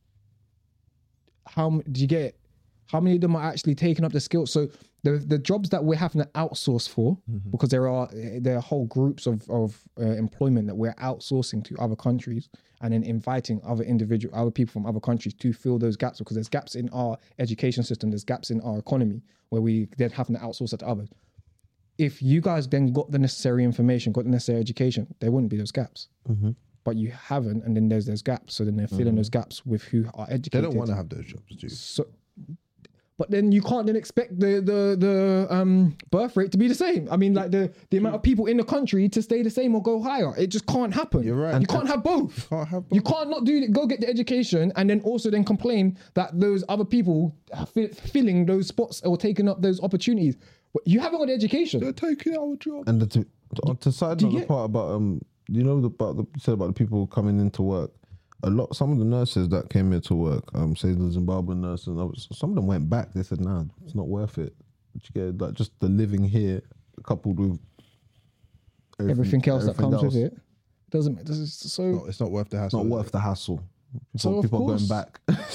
How m- do you get it? How many of them are actually taking up the skills? So the the jobs that we're having to outsource for, because there are there are whole groups of of uh, employment that we're outsourcing to other countries, and then inviting other individual other people from other countries to fill those gaps because there's gaps in our education system, there's gaps in our economy where we then having to outsource it to others. If you guys then got the necessary information, got the necessary education, there wouldn't be those gaps. But you haven't, and then there's those gaps. So then they're filling those gaps with who are They educated. don't want to have those jobs, do you? So, but then you can't then expect the the the um birth rate to be the same. I mean, like the the amount of people in the country to stay the same or go higher. It just can't happen. You're right. You can't have both. Can't have You both. can't not do go get the education and then also then complain that those other people are fi- filling those spots or taking up those opportunities. But you haven't got the education. They're taking our job. And the, to, to, to side you note the get- part about um, you know the about the you said about the people coming into work. A lot, some of the nurses that came here to work, um, say the Zimbabwean nurses, and others, some of them went back. They said, "Nah, it's not worth it." But you get like just the living here, coupled with Everything else that everything comes with else. it doesn't. This is so. No, it's not worth the hassle. It's not is worth it? the hassle. People, So, of people are going course- back.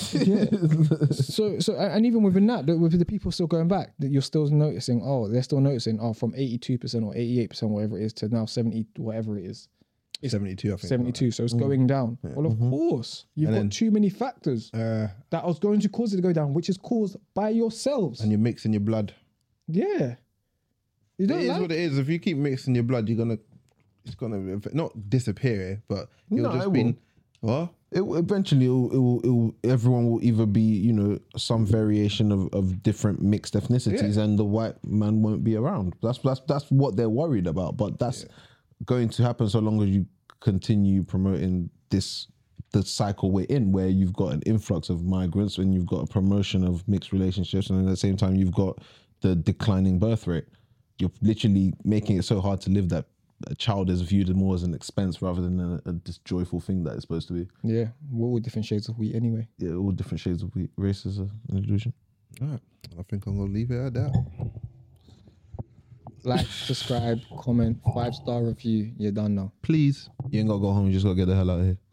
Yeah. so so and even within that, the- with the people still going back, that you're still noticing. Oh, they're still noticing. Oh, from eighty-two percent or eighty-eight percent, whatever it is, to now seventy, whatever it is, seventy-two, I think. seventy-two. So it's going down. Well, of course, you've And got then- too many factors Uh, that are going to cause it to go down, which is caused by yourselves. and you're mixing your blood. Yeah. You It don't is like what it is. If you keep mixing your blood, you're gonna, it's gonna not disappear, but you'll No, just it be. will. What? It will, eventually, it will, it will, it will, everyone will either be, you know, some variation of, of different mixed ethnicities, Yeah. and the white man won't be around. That's that's that's what they're worried about. But that's going to happen so long as you continue promoting this the cycle we're in, where you've got an influx of migrants and you've got a promotion of mixed relationships, and at the same time you've got the declining birth rate. You're literally making it so hard to live that a child is viewed more as an expense rather than a, a this joyful thing that it's supposed to be. Yeah, we're all different shades of wheat anyway. Yeah, all different shades of wheat. Race is a- an illusion. All right. I think I'm gonna leave it at that. Like, subscribe, comment, five star review. You're done now. Please. You ain't gotta go home. You just gotta get the hell out of here.